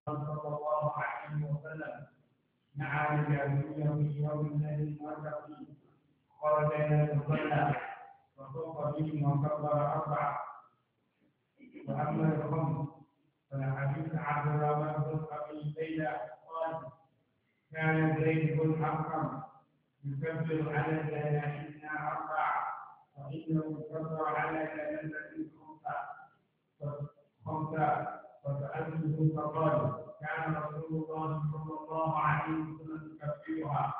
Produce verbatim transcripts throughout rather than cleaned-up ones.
صلى الله عليه وسلم نعى لليهودية في يوم الذي مات فيه خرج إلى المصلى وطوف بهم وكبر أربعة. وأما الخمس فحديث عبد الرحمن بن أبي ليلى قال كان زيد بن أرقم يكبر على جنازتنا أربعة وإنه كبر على جنازة خمسة خمسة فسألته فقال كان رسول الله صلى الله عليه وسلم يكبرها.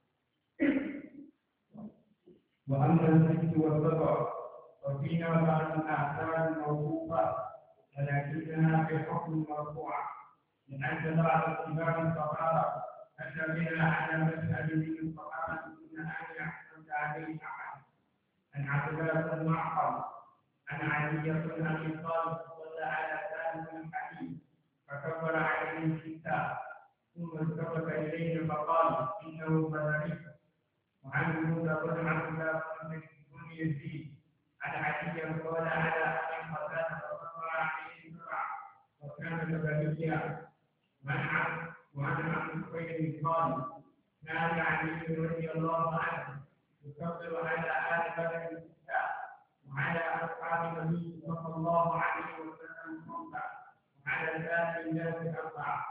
وأما الست والسبع وفيها بعض الآثار الموقوفة ولكنها في حكم مرفوعة لأن بعض الكبار الصحابة أتى بها على مذهب من الصحابة دون أن يحتج عليه أحد. عن عبد الله بن معقل عن علي بن أبي طالب صلى على ثالث الحديث فكبر عليه ستة ثم التفت إليه فقال إنه بدري. وعن موسى بن عبد الله بن يزيد عن علي قال على أبي قتادة فكبر عليه سبعة وكان بدريا. وعن وعن عبد الخير قال كان علي رضي الله عنه يكبر على آل بدر ستة وعلى أصحاب النبي صلى الله عليه وسلم خمسة وعلى سائر الناس أربعة.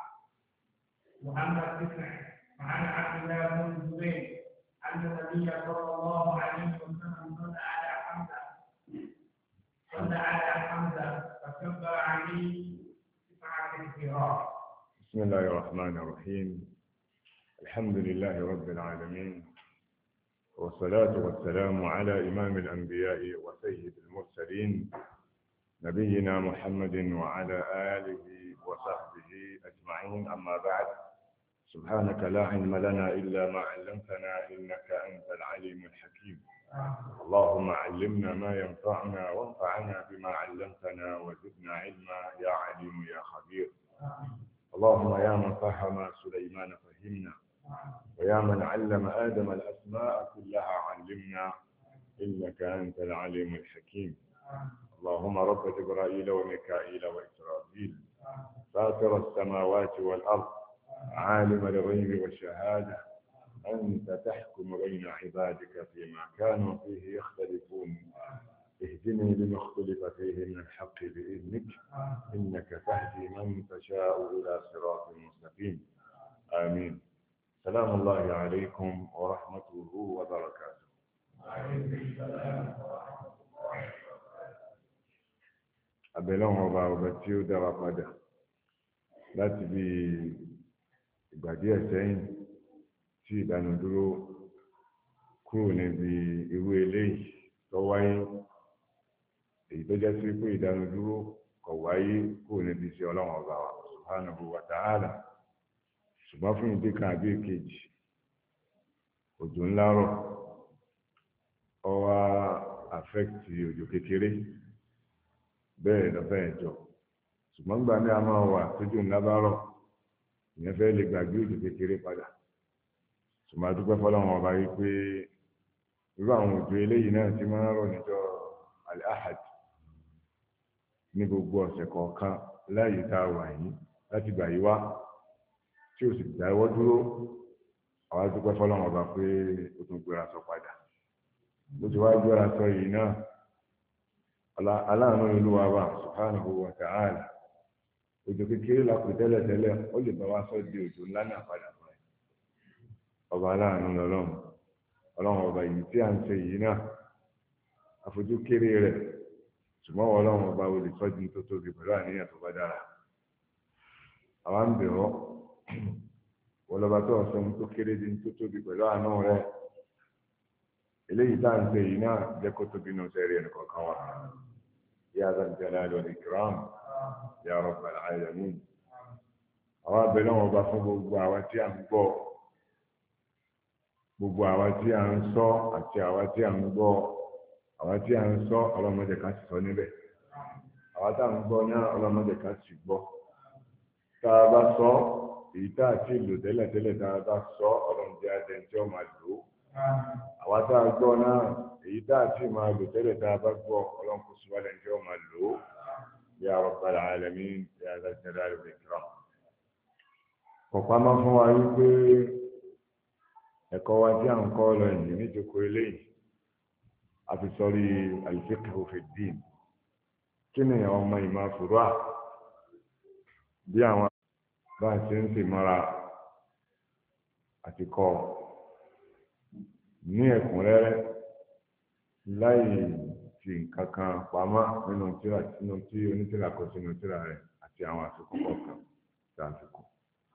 وأما التسع وعن عبد الله بن الزبير أن النبي صلى الله عليه وسلم صلى على حمزة صلى على حمزة فكبر عليه تسعة انفراد. بسم الله الرحمن الرحيم. الحمد لله رب العالمين والصلاة والسلام على إمام الأنبياء وسيد المرسلين نبينا محمد وعلى آله وصحبه أجمعين. أما بعد، سبحانك لا علم لنا إلا ما علمتنا إنك أنت العليم الحكيم. اللهم علمنا ما ينفعنا وانفعنا بما علمتنا وزدنا علما يا عليم يا خبير. اللهم يا من فهم سليمان فهمنا ويا من علم آدم الأسماء كلها علمنا إنك أنت العليم الحكيم. اللهم رب جبرائيل وميكائيل وإسرافيل فاطر السماوات والأرض عالم الغيب والشهادة أنت تحكم بين عبادك فيما كانوا فيه يختلفون اهدني لما اختلف فيه من الحق بإذنك إنك تهدي من تشاء إلى صراط مستقيم. آمين. سلام الله عليكم ورحمته وبركاته. Abẹ́lọ́run ọba ọba tí ó dára padà láti bí ìgbà díẹ̀ sẹ́yìn tí ìdánudúró kúrò níbi irú eléyìí tó wáyé, èyí tó jẹ́ sí pé ìdánudúró kò wáyé kúrò níbi iṣẹ́ ọlọ́run ọba wa subhanahu wa ta'ala, ṣùgbọ́n fún ìdí kan àbí èkejì òjò ńlá rọ̀ ó wá àfẹ́kìtì òjò kékeré bẹ́ẹ̀ lọ́fẹ́ ẹ̀jọ̀, ṣùgbọ́n gbà ní a máa wà tójú ńlá bá rọ̀ ìyẹn fẹ́ lè gbàgbé òjò kékeré padà. ṣùgbọ́n a dúpẹ́ fọ́lọ́run ọba yìí pé irú àwọn òjò eléyìí náà ti máa ń rọ̀ níjọ́ al-ahad ní gbogbo ọ̀sẹ̀ kọ̀ọ̀kan láyé tá a wà yìí láti gbà yí wá tí ó sì dáwọ́ dúró. àwa dúpẹ́ fọ́lọ́run ọba pé ó tún gbéra sọ padà. bó ti wá gbéra sọ yìí náà aláàánú olúwa wa subhanahu wa ta'ala, òjò kékeré la pè tẹ́lẹ̀ tẹ́lẹ̀ ó lè bá wa sọ di òjò ńlá náà padà fún ẹ. ọba aláàánú lọ́lọ́run, ọlọ́run ọba yìí tí à ń ṣe yìí náà àfojú kéré rẹ̀, ṣùgbọ́n ọlọ́run ọba olùtọ́jú tó tóbi pẹ̀lú àníyàn tó bá dára. àwa ń bẹ̀ ọ́ ọlọ́ba tó ọ̀sán tó kéré dín tó tóbi pẹ̀lú àánú rẹ̀, eléyìí tá à ń ṣe yìí náà jẹ́ kó tóbi nù sẹ́rí ẹnì kọ̀ọ̀kan wa. ya zal jalali wal ikram ya rabbal alamin. àwa bẹ̀ náà ọba fún gbogbo àwa tí à ń gbọ́, gbogbo àwa tí à ń sọ àti àwa tí à ń gbọ́. àwa tí à ń sọ ọlọ́mọdé ká sì sọ níbẹ̀, àwa tá à ń gbọ́ náà ọlọ́mọdé ká sì gbọ́. tá a bá sọ èyí tá a ti lò tẹ́lẹ̀ tẹ́lẹ̀ tá a bá sọ ọlọ́mọdé adẹ́ntí ọmọ àlò. àwa tá a gbọ́ náà èyí tá a ti máa lò tẹ́lẹ̀ tá a bá gbọ́ ọlọ́mọdé sùwálẹ̀ ní ọmọ àlò. ya rabbal alamin ya zal jalali wal ikram. kọ̀pá máa fún wa wípé ẹ̀kọ́ wa tí à ń kọ́ lọ yìí níjókòó eléyìí a fi sọrí al-fiqhu fi ddin kí ni àwọn ọmọ ìmọ̀ fùrọ̀ bí àwọn bá ṣe ń ṣe mọ́ra àti kọ́ ní ẹ̀kúnrẹ́rẹ́ láì fi nǹkan kan pamọ́ nínú tírà nínú tí onítìrà kọ sínú tírà rẹ̀ àti àwọn àsìkò kọ̀ọ̀kan tí a ti kọ́.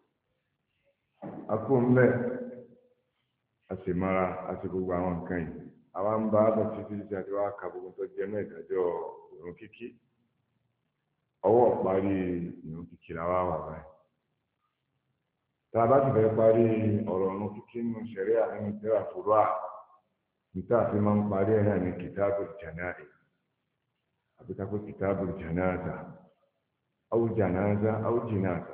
a kó ń bẹ̀ a sì mọ́ra a sì gbogbo àwọn nǹkan yìí àwa ń bá bọ̀ títí tí a ti wá ka gbogbo tó jẹ́ mẹ́ẹ̀dájọ́ ìrun kíkí ọwọ́ parí ìrun kíkí la wá wà báyìí. tá a bá ti fẹ́ parí ọ̀rọ̀ ìrun kíkí nínú ṣẹ̀ríà nínú tírà fúrúà níta fi máa ń parí ẹ̀ náà ní kitabul janaiz àbí ká pé kitabul janaza aw janaza aw jinaza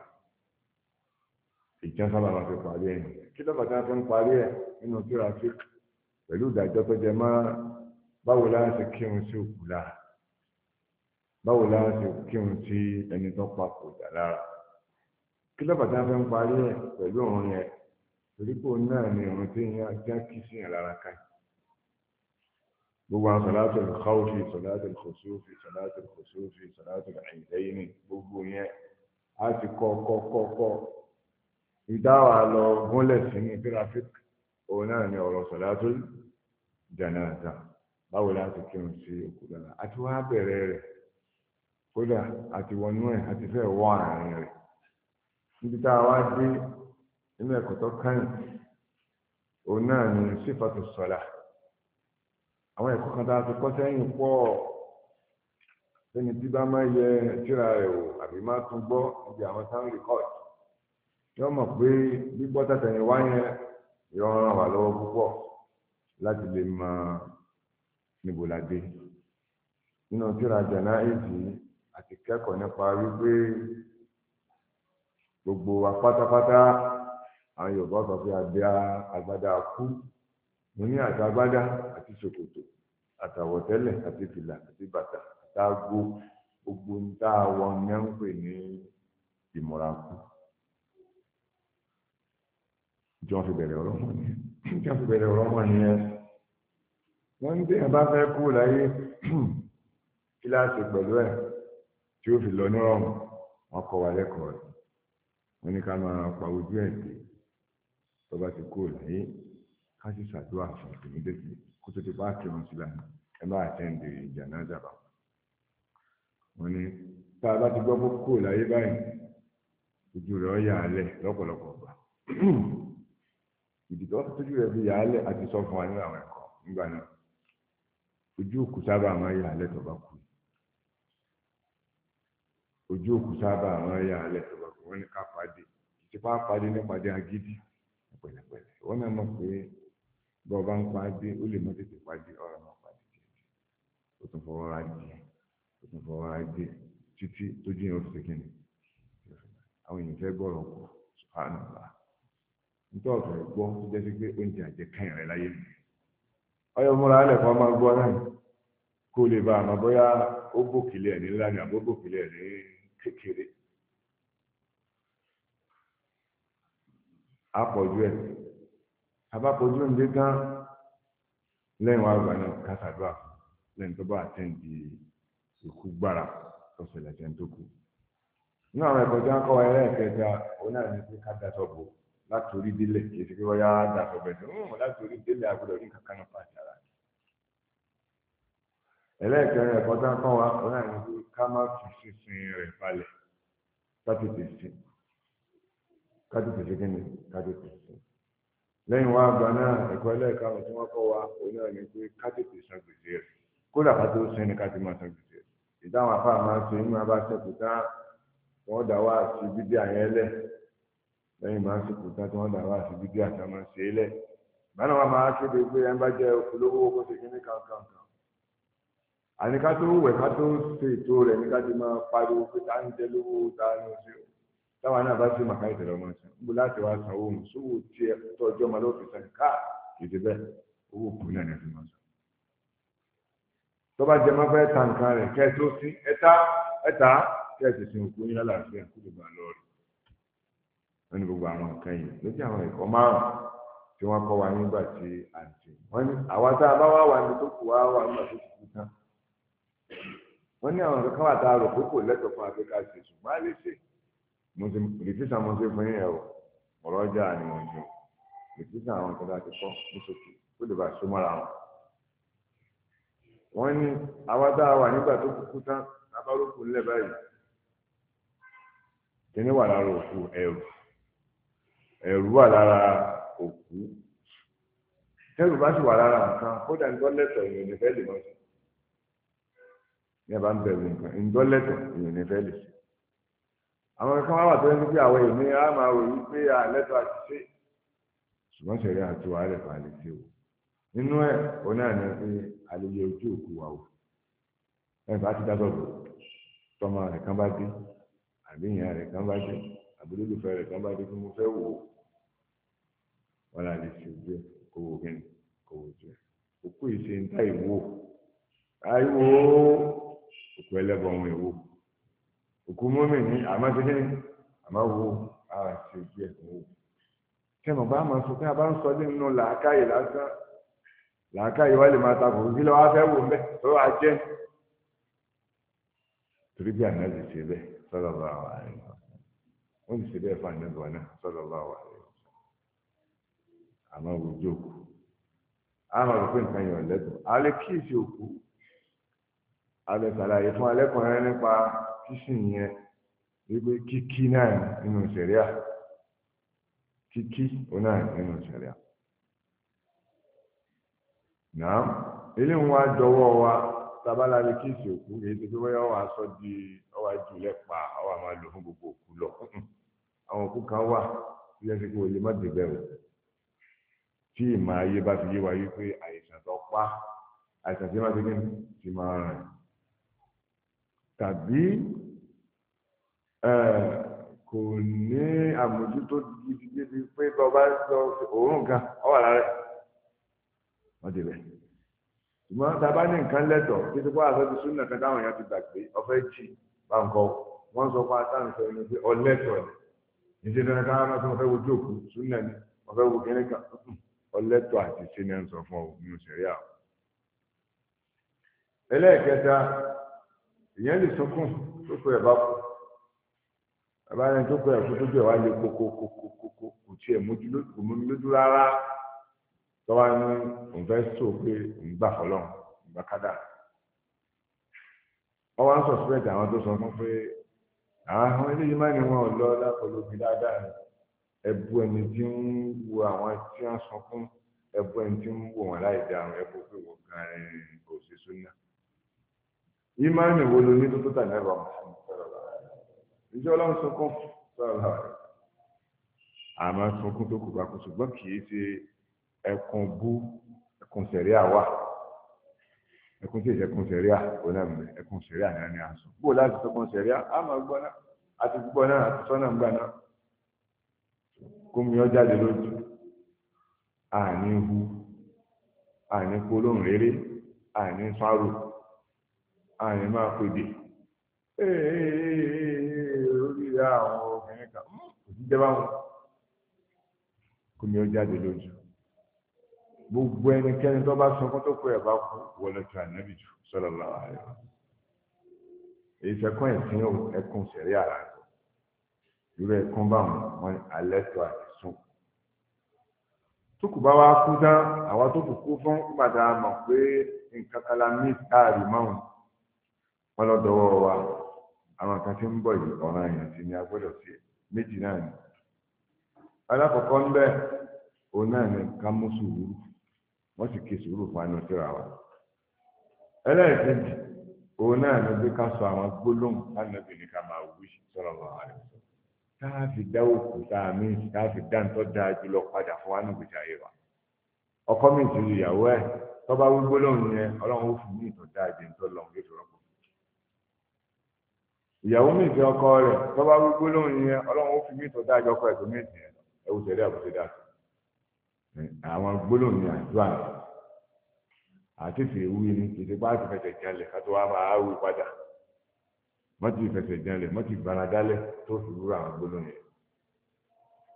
ìjọ sábà máa fi parí ẹ̀ kí ló bàtà fi ń parí ẹ̀ nínú tírà fík pẹ̀lú ìdájọ́ tó jẹ mọ́ báwo la ṣe kírun sí òkú lára báwo la ṣe kírun sí ẹni tó papòdà lára kí ló bàtà fi ń parí ẹ̀ pẹ̀lú òun yẹn torí pé òun náà ni òun tí yẹn já kí sí yẹn lára ká gbogbo àwọn sọláàtì al-khawfi sọláàtì al-khusufi sọláàtì al-khusufi sọláàtì al-eidayni gbogbo yẹn á ti kọ́ kọ́ kọ́ kọ́ ìdáwà lọ gúnlẹ̀ sínú tírafík òun náà ni ọ̀rọ̀ sọ̀látù jánásà báwo láti kírun sí òkú lára àti wá bẹ̀rẹ̀ rẹ̀ kódà àti wọnú ẹ̀ àti fẹ́ wọ àárín rẹ̀ níbi tá a wá dé nínú ẹ̀kọ́ tó káyìn òun náà ni sífàtù sọ̀lá àwọn ẹ̀kọ́ kan tá a ti kọ́ sẹ́yìn pọ̀ lẹ́ni tí bá máa yẹ tíra rẹ̀ wò àbí má tún gbọ́ níbi àwọn sound record yọ mọ̀ pé gbígbọ́ tàtẹ̀yìn wá yẹn yọ ràn wá lọ́wọ́ púpọ̀ láti lè mọ níbo la dé nínú tírà jánásà àti kẹ́kọ̀ọ́ nípa wípé gbogbo wa pátápátá àwọn Yorùbá sọ pé adé agbádá kú mo ní àti agbádá àti ṣòkòtò àtàwọ̀tẹ́lẹ̀ àti fìlà àti bàtà àtàgò gbogbo ń tá a wọ ní à ń pè ní ìmọ̀ra kú. jọ fi bẹ̀rẹ̀ ọ̀rọ̀ mọ́ ni jọ fi bẹ̀rẹ̀ ọ̀rọ̀ mọ́ ni ẹ wọ́n ń tẹ̀yìn bá fẹ́ kú láyé kíláàsì pẹ̀lú ẹ̀ tí ó fi lọ ní ọ̀run wọn kọ́ wa lẹ́kọ̀ọ́ rẹ̀ wọ́n ní ká máa pa ojú ẹ̀ dé tó bá ti kú láyé ká sì ṣàdúrà fún ìdílé kó tó ti bá kírun sí lánàá ẹ bá àtẹ́ǹdì jánásà bá wọ́n ní tá a bá ti gbọ́ kó kú láyé báyìí ojú rẹ̀ ó yà á lẹ̀ lọ́pọ̀lọpọ̀ gbà ìdí tó tójú rẹ̀ fi yà á lẹ̀ àti sọ fún wa nínú àwọn ẹ̀kọ́ nígbà náà ojú òkú sábà máa yà á lẹ̀ tó bá kú ojú òkú sábà máa yà á lẹ̀ tó bá kú wọ́n ní ká pàdé ìtìpá pàdé nípàdé agídí pẹ̀lẹ́pẹ̀lẹ́ wọ́n náà mọ̀ pé bọ́ ọ bá ń pàdé ó lè mọ́ tètè pàdé ọ̀rọ̀ náà pàdé díẹ̀ ó tún fọwọ́ ra díẹ̀ ó tún fọwọ́ ra díẹ̀ títí tójú yẹn ó fi ṣe kíni àwọn èèyàn fẹ́ gbọ́rọ̀ kù subhanallah nítorí ọ̀fẹ́ gbọ́ tó jẹ́ sí pé oúnjẹ àjẹ káyàn rẹ láyé mi ọyọ múra alẹ́ kan máa gbọ́ náà kó lè bá àmọ́ bóyá ó bòkìlì ẹ̀ ní ńlá ni àbó bòkìlì ẹ̀ ní kékeré àpọ̀jù ẹ̀ àbápọ̀jù ń dé tán lẹ́yìn wá gbà náà kásàdúrà lẹ́yìn tó bá àtẹ́ǹdì ikú gbára tó ṣẹlẹ̀ tẹ́ ń tó kù nínú àwọn ẹ̀kọ́ tí wọ́n kọ́ wa ẹlẹ́ẹ̀kẹta òun náà ní pé ká daṣọ bò láti orí délẹ̀ kì í ṣe pé wọ́n yá daṣọ bẹ̀rẹ̀ ń láti orí délẹ̀ àgbọ̀dọ̀ ní kankan náà pàṣẹ ara rẹ̀. ẹlẹ́ẹ̀kẹrin ẹ̀kọ́ tí wọ́n kọ́ wa òun náà ní pé ká má fi sísin rẹ̀ balẹ̀ ká tètè sí ká tètè sí kíni ká tètè sí. lẹ́yìn wá àgbà náà ẹ̀kọ́ ẹlẹ́ẹ̀karùn tí wọ́n kọ́ wa òun náà ní pé ká tètè san gbèsè rẹ̀ kódà ká tó sẹ́ni ká ti máa san gbèsè rẹ̀ ìdáhùn afá máa ń ṣe inú abáṣẹ́kù tá wọ́n dá wá sí bídí àyẹn lẹ̀ lẹ́yìn máa ń sìnkú tán tí wọ́n dá wá sí bídí àti ọmọ ṣe é lẹ̀ báyìí wọ́n máa kéde pé ẹ ń bá jẹ́ olówó kó ṣe kíní kankan kan àní ká tó wẹ̀ ká tó ṣe ètò rẹ̀ ní ká ti máa pariwo pé tá ń jẹ lówó tá ń lọ sí o táwọn náà bá ṣe màkà ìtẹ̀lẹ́ ọmọ ṣe níbo láti wá san owó sówó tí ẹ tọ́jú ọmọ lóòfin sani ká kì í ṣe bẹ́ẹ̀ owó kù náà ní ẹ fi máa sọ tó bá jẹ máa fẹ́ ta nǹkan rẹ̀ kẹ́ ẹ tó sí ẹ̀ta ẹ̀ta kí ẹ sì sin òkú yín lálàáfíà kó lè bá a lọ rí wọ́n ní gbogbo àwọn nǹkan yìí ló jẹ́ àwọn ẹ̀kọ́ márùn tí wọ́n kọ́ wa nígbà tí à ń ṣe wọ́n ní àwa tá a bá wá wà ní tó kù wá wà nígbà tó kù tán wọ́n ní àwọn kankan wà tá a rò pé kò lẹ́tọ̀ọ́ fún Áfíríkà ṣe ṣùgbọ́n a lè ṣe mo ti rìtísà mo ṣe fún yín ẹ̀ o ọ̀rọ̀ ọjà ni mo ṣe rìtísà àwọn nǹkan tá a ti kọ́ ní sókè kó lè bá a ṣó mọ́ra wọn. wọ́n ní àwa tá a wà nígbà tó kù tán abárókù ńlẹ̀ báyìí kíní wà lára òkú ẹrù ẹrù wà lára òkú tẹ́rù bá sì wà lára nǹkan kódà ń dọ́lẹ́tọ̀ ìyẹn ní fẹ́ lè mọ́ sí ní ẹ̀bá ń bẹ̀rù nǹkan ń dọ́lẹ́tọ̀ ìyẹn ní fẹ́ lè sí. àwọn kan wá wà tó ń gbé àwọn èmi á máa rò yí pé àlẹ́tọ̀ àti ṣe ṣùgbọ́n ṣẹ̀rí àti wàhálẹ̀ fà lè ṣe o nínú ẹ̀ òun náà ní pé àlejò ojú òkú wa o ẹ̀ bá ti dátọ̀ bò tọmọ rẹ̀ kan bá dé àbí ìyá rẹ̀ kan bá dé àbí olólùfẹ́ rẹ̀ kan bá dé kí mo fẹ́ wò ó wọn là lè ṣe ojú ẹ̀ kó wò kí ni kó wò ojú ẹ̀ òkú ìṣe ń ta ìwò àìwò òkú ẹlẹ́bọ̀ ohun ìwò òkú mọ́mì ní àmọ́ ti ní àmọ́ wo ara ṣe ojú ẹ̀ kó wò kẹ́mọ̀ bá máa sọ pé a bá ń sọ nínú làákàyè lásán làákàyè wá lè máa ta kò sí lọ́wọ́ á fẹ́ wò ń bẹ́ tó wàá jẹ́ torí bí àná lè ṣe bẹ́ẹ̀ sallallahu alaihi wasallam wọ́n ti ṣe bẹ́ẹ̀ fún ànábọ̀ náà sallallahu alaihi wasallam àmọ́ ojú òkú àmọ́ rò pé nǹkan yàn lẹ́tọ̀ọ́ alẹ́ kíìsì òkú alẹ́ sàlàyé fún alẹ́kùnrin nípa kíṣì yẹn wípé kíkí náà nínú ṣẹ̀ríà kíkí náà nínú ṣẹ̀ríà náà ilé ń wá jọ̀wọ́ wa tabala lè kíìsì òkú èyí tó fi wáyà wà sọ di ọwọ́ àjùlẹ̀ pa ọwọ́ àmọ́ lò fún gbogbo òkú lọ àwọn òkú kan wà tí yẹn ti kó lè má débẹ̀ o tí ìmọ̀ ayé bá fi yé wa yí pé àìsàn tó pa àìsàn tí wọ́n ti gbé ti máa rìn tàbí kò ní àmójútó gidigidi pé tó bá sọ òórùn kan ọ wà lára wọ́n débẹ̀ ṣùgbọ́n tá a bá ní nǹkan lẹ́tọ̀ọ́ títí pé àṣọ ti súnà kan táwọn èèyàn ti gbàgbé ọ̀fẹ́ jì bá ń kọ́ wọ́n sọ pé àtàǹsọ ẹni pé ọlẹ́tọ̀ọ́ ni ìṣe dandan káwọn máa tún ọ̀fẹ́ wojú òkú súnà ni ọ̀fẹ́ wo kínní kan ọlẹ́tọ̀ọ́ àti ṣe ní ẹ̀ ń sọ fún ọ nínú ìṣẹ̀rí àwọn. ẹlẹ́ẹ̀kẹta ìyẹn lè sunkún tó kọ ẹ̀ bá kú bàbá yẹn tó kọ ẹ̀ kú tó jẹ́ wá lé kókó kókó kókó kò tiẹ̀ mójú lójú rárá tọ́wá ní òun fẹ́ sọ pé òun gbà fọlọ́run òun gbà kádà wọ́n wá ń sọ síbẹ̀ àwọn tó sọ fún pé àwọn eléyìí má ní wọn ò lọ lápọ̀lọpọ̀ dáadáa ẹbu ẹni tí ń wo àwọn tí wọ́n sọ fún ẹbu ẹni tí ń wò wọ́n láì dá àwọn ẹbu pé wọ́n gan ẹ̀ kò sí súnà ìmáàmì wo ló ní tó tó tà ní ẹ̀rọ ìjọ ọlọ́run sunkún sọ̀rọ̀ àmọ́ sunkún tó kù bá kú ṣùgbọ́n kì í ṣe ẹkùn bú ẹkùn sẹ̀ríà wà ẹkùn tí ìṣẹ̀kùn sẹ̀ríà onáàmì ẹkùn sẹ̀ríà náà ní àṣọ bó láti sọkùn sẹ̀ríà á máa gbọ́ náà àti gbọ́ náà àti sọ́nà ń gbà náà kómi ọ jáde lójú àní hu àní polóhùn rere àní fárò àní máa pèdè orí àwọn obìnrin kan kò sí jẹ́ báwọn kómi ọ jáde lójú gbogbo ẹnikẹ́ni tó bá sọ fún tó kó ẹ̀ bá kú wọlé tó ànábì jù sallallahu alaihi wasallam èyí sẹ́kùn ẹ̀sìn ẹkùn sẹ̀rí àrà irú ẹ̀kún bá wọn alẹ́ tó àti sùn tó kù bá wá kú tán àwọn tó kù kú fún gbàdá mọ̀ pé nǹkan kan la ní káàrí márùn wọn lọ dọwọ́ wa àwọn kan tí ń bọ̀ yìí ọ̀ràn èèyàn sí ni a gbọ́dọ̀ sí méjì náà ni alákọ̀ọ́kọ́ ń bẹ òun náà ní ká mú sùúrù wọ́n sì ké sùúrù fún àánú síra wa ẹlẹ́ẹ̀kejì òun náà ní bí ká sọ àwọn gbólóhùn lánàbì ní ká máa wí sallallahu alaihi wasallam táà fi dá òkú táà mí táà fi dá ntọ́ dáa jùlọ padà fún àánú gbèjà ayé wa ọkọ mi ti rí ìyàwó ẹ̀ tó bá wí gbólóhùn yẹn ọlọ́run ó fún mi ìtọ́ dáa jẹ ntọ́ lọ́hùn yóò fi rọ́pò ìyàwó mi ti ọkọ rẹ̀ tó bá wí gbólóhùn yẹn ọlọ́run ó fún mi ìtọ́ dáa jẹ ọkọ ẹ̀ tó méjì yẹn ẹ̀wù tẹ̀lé àbùtẹ dáa àwọn gbólóhùn ní àdúrà àti fèwú ni ìdípa àti fẹsẹ̀ jalè ká tó wá máa wí padà mọ́tì fẹsẹ̀ jalè mọ́tì gbaradálẹ̀ tó fi wúrà àwọn gbólóhùn yẹn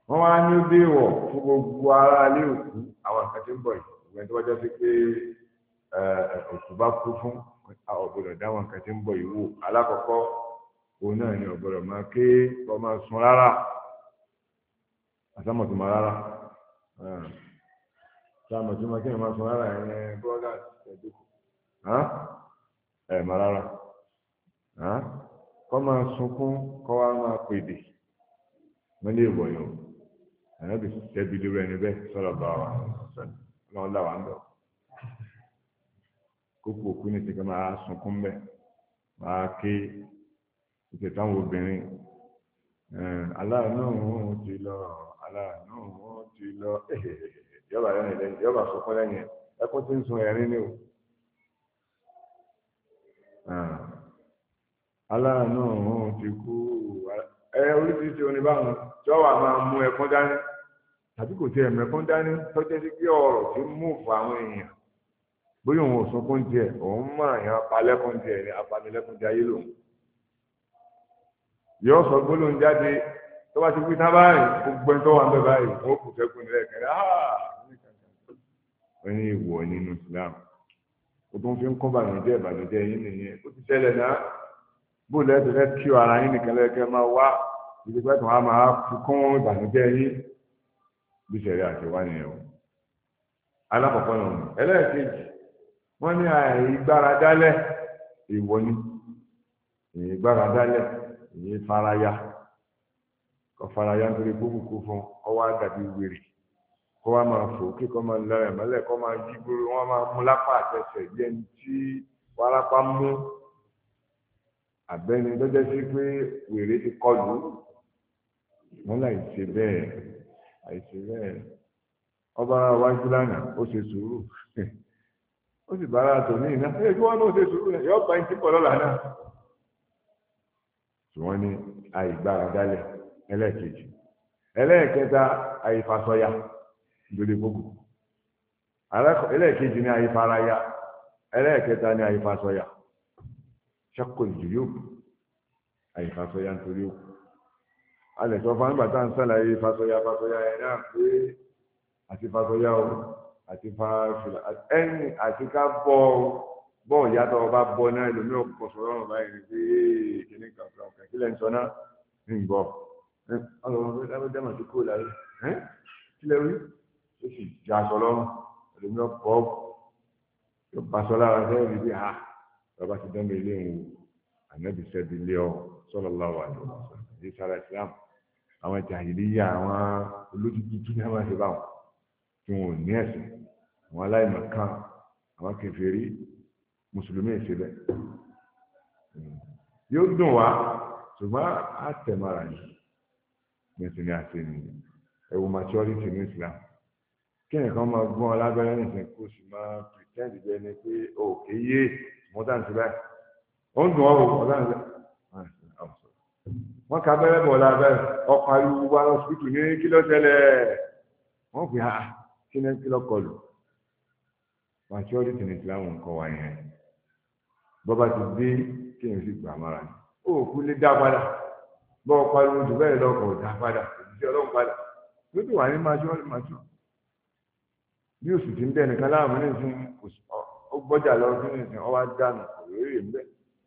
wọ́n wá ní ó dé wọ̀ fún gbogbo ara ilé òkú àwọn nǹkan tí ń bọ̀ yìí ìgbẹ́ tó wájọ́ sí pé òkú bá kú fún ọ̀gbọ́dọ̀ dáwọn nǹkan tí ń bọ̀ yìí wò alákọ̀ọ́kọ́ òun náà ni ọ̀gbọ́dọ̀ máa ké kọ́ máa sun rárá àsámọ̀tò máa rárá sáàmọ̀tò máa kí ni máa sun rárá ẹ̀yẹn bọ́ọ̀dà ẹ̀dókò ẹ̀ máa rárá kọ́ máa sunkún kọ́ wá máa pèdè wọ́n lè wọ̀ yàn ànábì tẹ́bi lórí ẹni bẹ́ẹ̀ sọ̀rọ̀ bá wa sọ̀rọ̀ náà láwa ń bọ̀ kókò òkú ní ti ká máa sunkún bẹ́ẹ̀ máa ké ìtẹ̀ táwọn obìnrin aláàánú ti lọ aláàánú ti lọ yọba lẹ́yìn lẹ́yìn yọba sunkún lẹ́yìn ẹkún tí ń sun ẹ̀rín ní o aláàánú ti kú ẹ oríṣiríṣi oníbàwọn tí wọ́n wà máa mú ẹkún dání tàbí kò tiẹ̀ mẹ́kún dání tọ́jú sí pé ọ̀rọ̀ tí ń mú fún àwọn èèyàn bóyá òun ò sunkún tiẹ̀ òun mọ̀ àyàn apalẹ́kún tiẹ̀ ní apanilẹ́kún ti ayé lòun yóò sọ gbólóhùn jáde tó bá ti wí tán báyìí gbogbo ẹni tó wà ń bẹ báyìí wọn kò fẹ́ kún nílẹ̀ kẹrẹ́ wọ́n ní ìwọ̀ nínú Islam o tó ń fi ń kún bànújẹ́ ìbànújẹ́ yín nìyẹn ó ti ṣẹlẹ̀ náà bóòlù ẹ̀sẹ̀ fẹ́ kí ara yín nìkan lẹ́kẹ́ máa wá ibi pẹ́ tó wá máa fi kún ìbànújẹ́ yín bí ṣẹlẹ̀ àti wá nìyẹn o alákọ̀ọ́kọ́ náà ẹlẹ́ẹ̀kejì wọ́n ní àìgbára dálẹ̀ ìwọ ni ìgbára dálẹ̀ ìyẹn faraya kọ faraya nítorí gbogbo fún ọwọ́ àdàbí wèrè kó wá máa fò kí kọ́ máa lọ ẹ̀ mọ́lẹ̀ kọ́ máa yí gbóró wọ́n máa mú lápá àtẹsẹ̀ bí ẹni tí wárápá mú àbẹ́ni tó jẹ́ sí pé wèrè ti kọlù wọ́n láì ṣe bẹ́ẹ̀ àìṣe bẹ́ẹ̀ ọba wájú lánàá ó ṣe sùúrù ó sì bára tò ní iná ẹ kí wọ́n náà ṣe sùúrù yọ ọba ẹni tí kọ lọ́la náà ṣùgbọ́n ní àìgbára dálẹ̀ ẹlẹ́ẹ̀kejì ẹlẹ́ẹ̀kẹta àìfàsọyà nítorí gbogbo ẹlẹ́ẹ̀kejì ní àìfaraya ẹlẹ́ẹ̀kẹta ní àìfàsọyà ṣàkó ìjìyó àìfàsọyà nítorí òkú alẹ́ sọ fún àgbà tá à ń sàlàyé ìfàsọyà fàsọyà ẹ̀ náà pé àti fàsọyà o àti fàfìlà ẹni àti ká bọ́ bọ́ọ̀ yàtọ̀ ọba bọ́ náà ẹlòmí ọ̀pọ̀ sọ̀rọ̀ ọ̀rọ̀ báyìí ní pé kìíní kankan ọ̀kẹ́ kílẹ̀ ń sọ náà ń gbọ́ ọlọ́run pé dábẹ́ dámà tó kó láyé kílẹ̀ rí ó sì já aṣọ lọ́rùn ẹlòmí ọ̀pọ̀ yóò bá aṣọ lára ṣẹ́ rí bí ha bàbá ti dánwó ilé ìwò ànábì sẹ́bi lé ọ sallallahu alaihi wasallam ní sára Islam àwọn jàhílíyà àwọn olójú tuntun ní àwọn ẹ̀ṣẹ̀ báwọn tí wọn ò ní ẹ̀sìn àwọn aláìmọ̀kan àwọn kèfèrí mùsùlùmí ìṣẹ̀lẹ̀ yóò dùn wá ṣùgbọ́n á tẹ̀mára ní mẹ́sìn ní àti ènìyàn ẹ̀wù maturity ní Islam kí nìkan máa gbọ́n lábẹ́rẹ́ nìkan kó sì máa pretend bẹ́ẹ̀ ni pé ó kè yé mọ́tàn sí báyìí ó ń dùn ọ́ mọ́tàn sí báyìí wọ́n ka bẹ́rẹ̀ bọ̀ lábẹ́rẹ́ ọkọ̀ ariwo wá lọ́sibítù ní kí ló tẹ́lẹ̀ wọ́n pè á kí ní kí ló kọlù maturity ní Islam nǹkan wá yẹn bọ́bá ti dé kí n sì gbà mára ní ó kú lé dá padà bọ́ ọ pariwo jù bẹ́ẹ̀ lọ́kọ̀ dá padà òjijì ọlọ́run padà ló ti wà ní mature mature bí oṣù tí ń bẹ́ẹ̀ nìkan láàmú ní ìsìn ó gbọ́jà lọ sí ní ìsìn ọwá dànù kò lórí ń bẹ́ẹ̀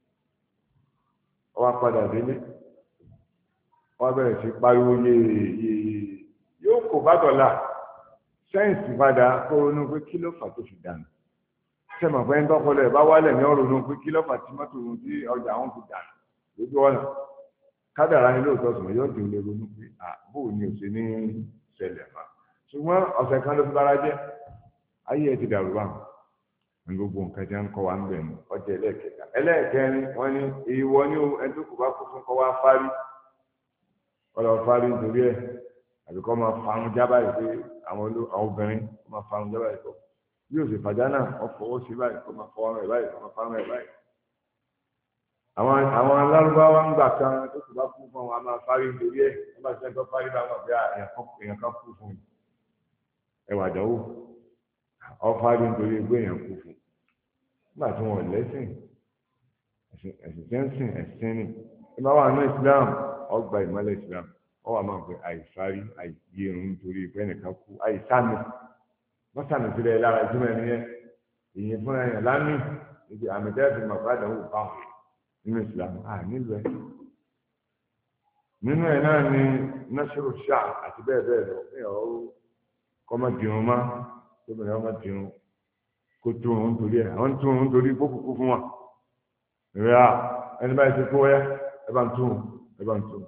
ọwá padà délé ọwá bẹ̀rẹ̀ sí pariwo yéèyé yóò kó bá dọ̀là sẹ́ǹsì padà kó ronú pé kí ló fà tó fi dànù sẹ́mọ̀ pé ń tọ́kọlẹ̀ bá wálẹ̀ ní ọ̀rọ̀ lóhun pé kí lọ́pàá tí mọ́tò ohun tí ọjà àwọn ti dà lójú ọ̀nà kádàrá ní lóòótọ́ sùn yóò dín lè ronú pé àbò ní òsè ní ṣẹlẹ̀ mọ́ ṣùgbọ́n ọ̀sẹ̀ kan ló fi bára jẹ́ ayé ẹ ti dàrú bá ní gbogbo nǹkan tí wọ́n ń kọ́ wa ń bẹ̀ ní ọjà ẹlẹ́ẹ̀kẹta ẹlẹ́ẹ̀kẹrin wọ́n ní ìwọ ní ẹni tó kù bá kú fún kọ́ wá fárí ọlọ́ fárí nítorí ẹ̀ àbíkọ́ máa farun jábàá pé àwọn obìnrin máa farun jábàá pé bí o sì fàjà náà wọ́n fọwọ́ sí báyìí kó máa fọwọ́ rẹ̀ báyìí kó máa fọwọ́ rẹ̀ báyìí. àwọn àwọn alárúbáwá ń gbà kan tó kù bá kú fún wọn a máa fárí nítorí ẹ̀ wọ́n bá ṣe ẹgbẹ́ fárí bá wọn bí èèyàn kan kú fún un ẹwà àdánwò ọ fárí nítorí ẹgbẹ́ èèyàn kú fún un nígbà tí wọn lẹ́sìn ẹ̀sìn tẹ́ǹsìn ẹ̀sìn ní ìbá wà ní Islam ọgbà ìmọ̀lẹ̀ Islam wọ́n wà máa ń pè àìsárí àìgbé irun nítorí pé ẹnìkan kú àìsámi wọ́n sàmì sílẹ̀ lára ìtumọ̀ ẹni yẹn ìyẹn fúnra yẹn lámì ìdí àmì tẹ́lẹ̀ fi mọ̀ padà wò báwọn nínú ìsìlámù à nílùú ẹ̀ nínú ẹ̀ náà ni nasiru shah àti bẹ́ẹ̀ bẹ́ẹ̀ lọ ní ọ̀rọ̀ kọ́mọdìrún má tóbìnrin ọmọdìrún kó tó òun nítorí ẹ̀ àwọn tó òun nítorí kó kúkú fún wa ìrẹ́ à ẹni báyìí ti kó ẹ ẹ bá ń tó òun ẹ bá ń tó òun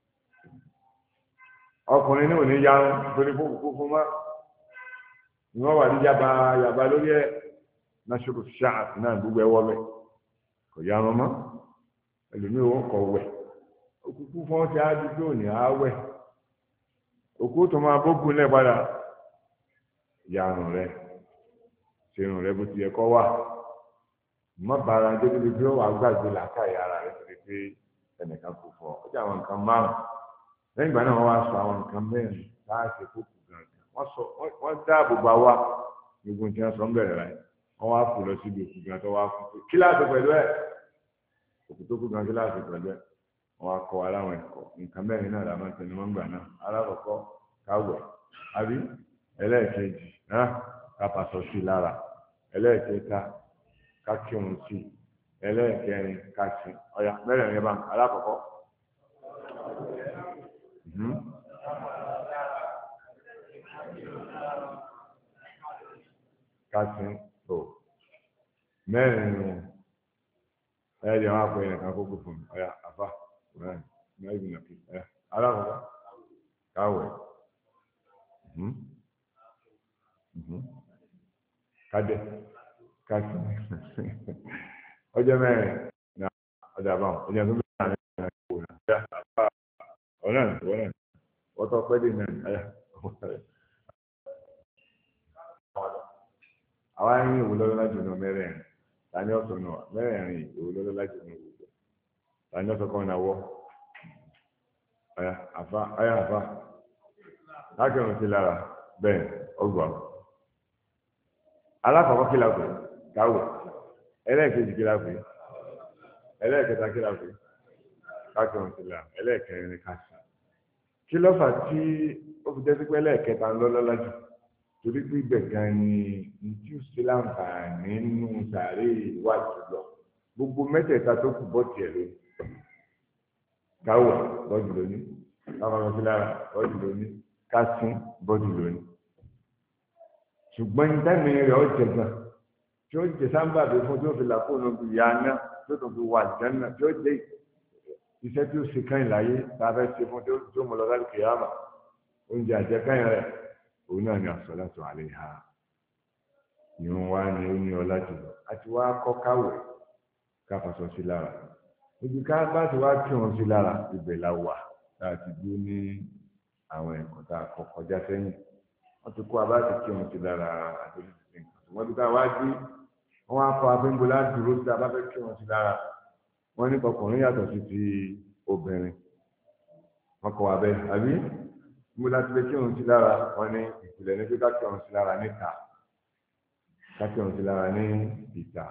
ọkùnrin ní òní yarun nítorí kó kúkú fún wa ni wọ́n wà ní yaba yaba lórí ẹ̀ nasiru shah àti náà gbogbo ẹ̀ wọ́ bẹ́ẹ̀ kò yarun mọ́ ẹlòmíì wọn kọ̀ wẹ̀ òkùnkù fún ọtí àdúgbò ní àwẹ̀ òkú tó máa bókun lẹ padà yàrùn rẹ ṣerun rẹ bó ti yẹ kọ wà má bàrà débi bí ó wà gbàgbé làákàyè ara rẹ torí pé ẹnìkan kò fọ ọjà àwọn nǹkan márùn lẹ́yìn ìgbà náà wọ́n wá sọ àwọn nǹkan mẹ́rin láàṣẹ kókù gangan wọ́n sọ wọ́n dáàbò bá wa gbogbo tí wọ́n sọ ń bẹ̀rẹ̀ láyé wọ́n wá kù lọ síbi òkú gan tó wá fún pé kíláàsì pẹ̀lú ẹ̀ òkú tó kù gan kíláàsì pẹ̀lú ẹ̀ wọ́n akọ aláwọn ẹ̀kọ́ nǹkan mẹ́rin náà làwọn tẹnu mọ́ gbà náà alákọ̀ọ́kọ́ káwẹ̀ àbí ẹlẹ́ẹ̀kejì náà kápasọ sí lára ẹlẹ́ẹ̀kẹta kákíọ̀hún sí ẹlẹ́ẹ̀kẹrin káṣí ọ̀yà mẹ́rin yẹn bá alákọ̀ọ́kọ́. káṣí tó mẹ́rin nù ẹ̀ẹ́dẹ̀ wọn àpò yẹn kan kókó fún mi ọ̀yà àfa. Right. Maybe not. Yeah. Aláwọ̀ káwẹ̀ kádẹ káṣí ọjọ́ mẹ́rin ní ọjà báwọn ọjà tó bẹ̀rẹ̀ ní ọjà ìwò náà ọ̀nà ìwọ̀n náà wọ́n tọ́ pẹ́ dé náà ẹ̀yà àwa ń yín ìwò lọ́dọ́ lájú náà mẹ́rẹ̀ẹ̀rin tani ọ̀sán náà mẹ́rẹ̀ẹ̀rin ìwò lọ́dọ́ lájú náà wò tani ọ̀sán kan náà wọ́ aya afa aya afa lákẹ́rùn sí lára bẹ́ẹ̀ ọgbà alákọ̀ọ́kọ́ kí la pè káwẹ̀ ẹlẹ́ẹ̀kejì kí la pè ẹlẹ́ẹ̀kẹta kí la pè lákẹ́rùn sí lára ẹlẹ́ẹ̀kẹrin ní káṣí kí ló fà tí ó fi jẹ́ sí pé ẹlẹ́ẹ̀kẹta ń lọ́lọ́lá jù torí pé ibẹ̀ gan ni ntí ó ṣe láǹfààní nínú sàárè ìwádìí lọ gbogbo mẹ́tẹ̀ẹ̀ta tó kù bọ́ tiẹ̀ lónìí káwọ̀ bọ́dù lónìí káwọn sí lára bọ́dù lónìí kásín bọ́dù lónìí ṣùgbọ́n ìdáni rẹ̀ ó jẹ gan tí ó jẹ sáńbà bí fún tí ó fi làkó ló fi yá ná tí ó tún fi wà jẹ́nà tí ó jẹ iṣẹ́ tí ó ṣe káyìn láyé tá a fẹ́ ṣe fún tí ó tó mọ̀ lọ́dá kìyàmà oúnjẹ àjẹkáyìn rẹ̀ òun náà ni àsọ̀látù àléhà ìrun wa ni ó ní ọlá jùlọ àti wá kọ́ káwẹ̀ káfàṣọ sí lára ibi ká bá ti wá kí wọn sí lára ibẹ̀ la wà tá a ti dúró ní àwọn ẹ̀kọ́ tá a kọ́ kọjá sẹ́yìn wọ́n ti kó abá ti kí wọn sí lára àtòlù ti sìn wọ́n ti ká wá dé wọ́n á kọ́ abẹ́ńgbó láti dúró sí abá fẹ́ kí wọn sí lára wọ́n ní ọkùnrin yàtọ̀ sí ti obìnrin wọ́n kọ́ abẹ́ àbí mo láti fẹ́ kí wọn sí lára wọ́n ní ìpìlẹ̀ ní pé ká kí wọn sí lára níta ká kí wọn sí lára ní ìta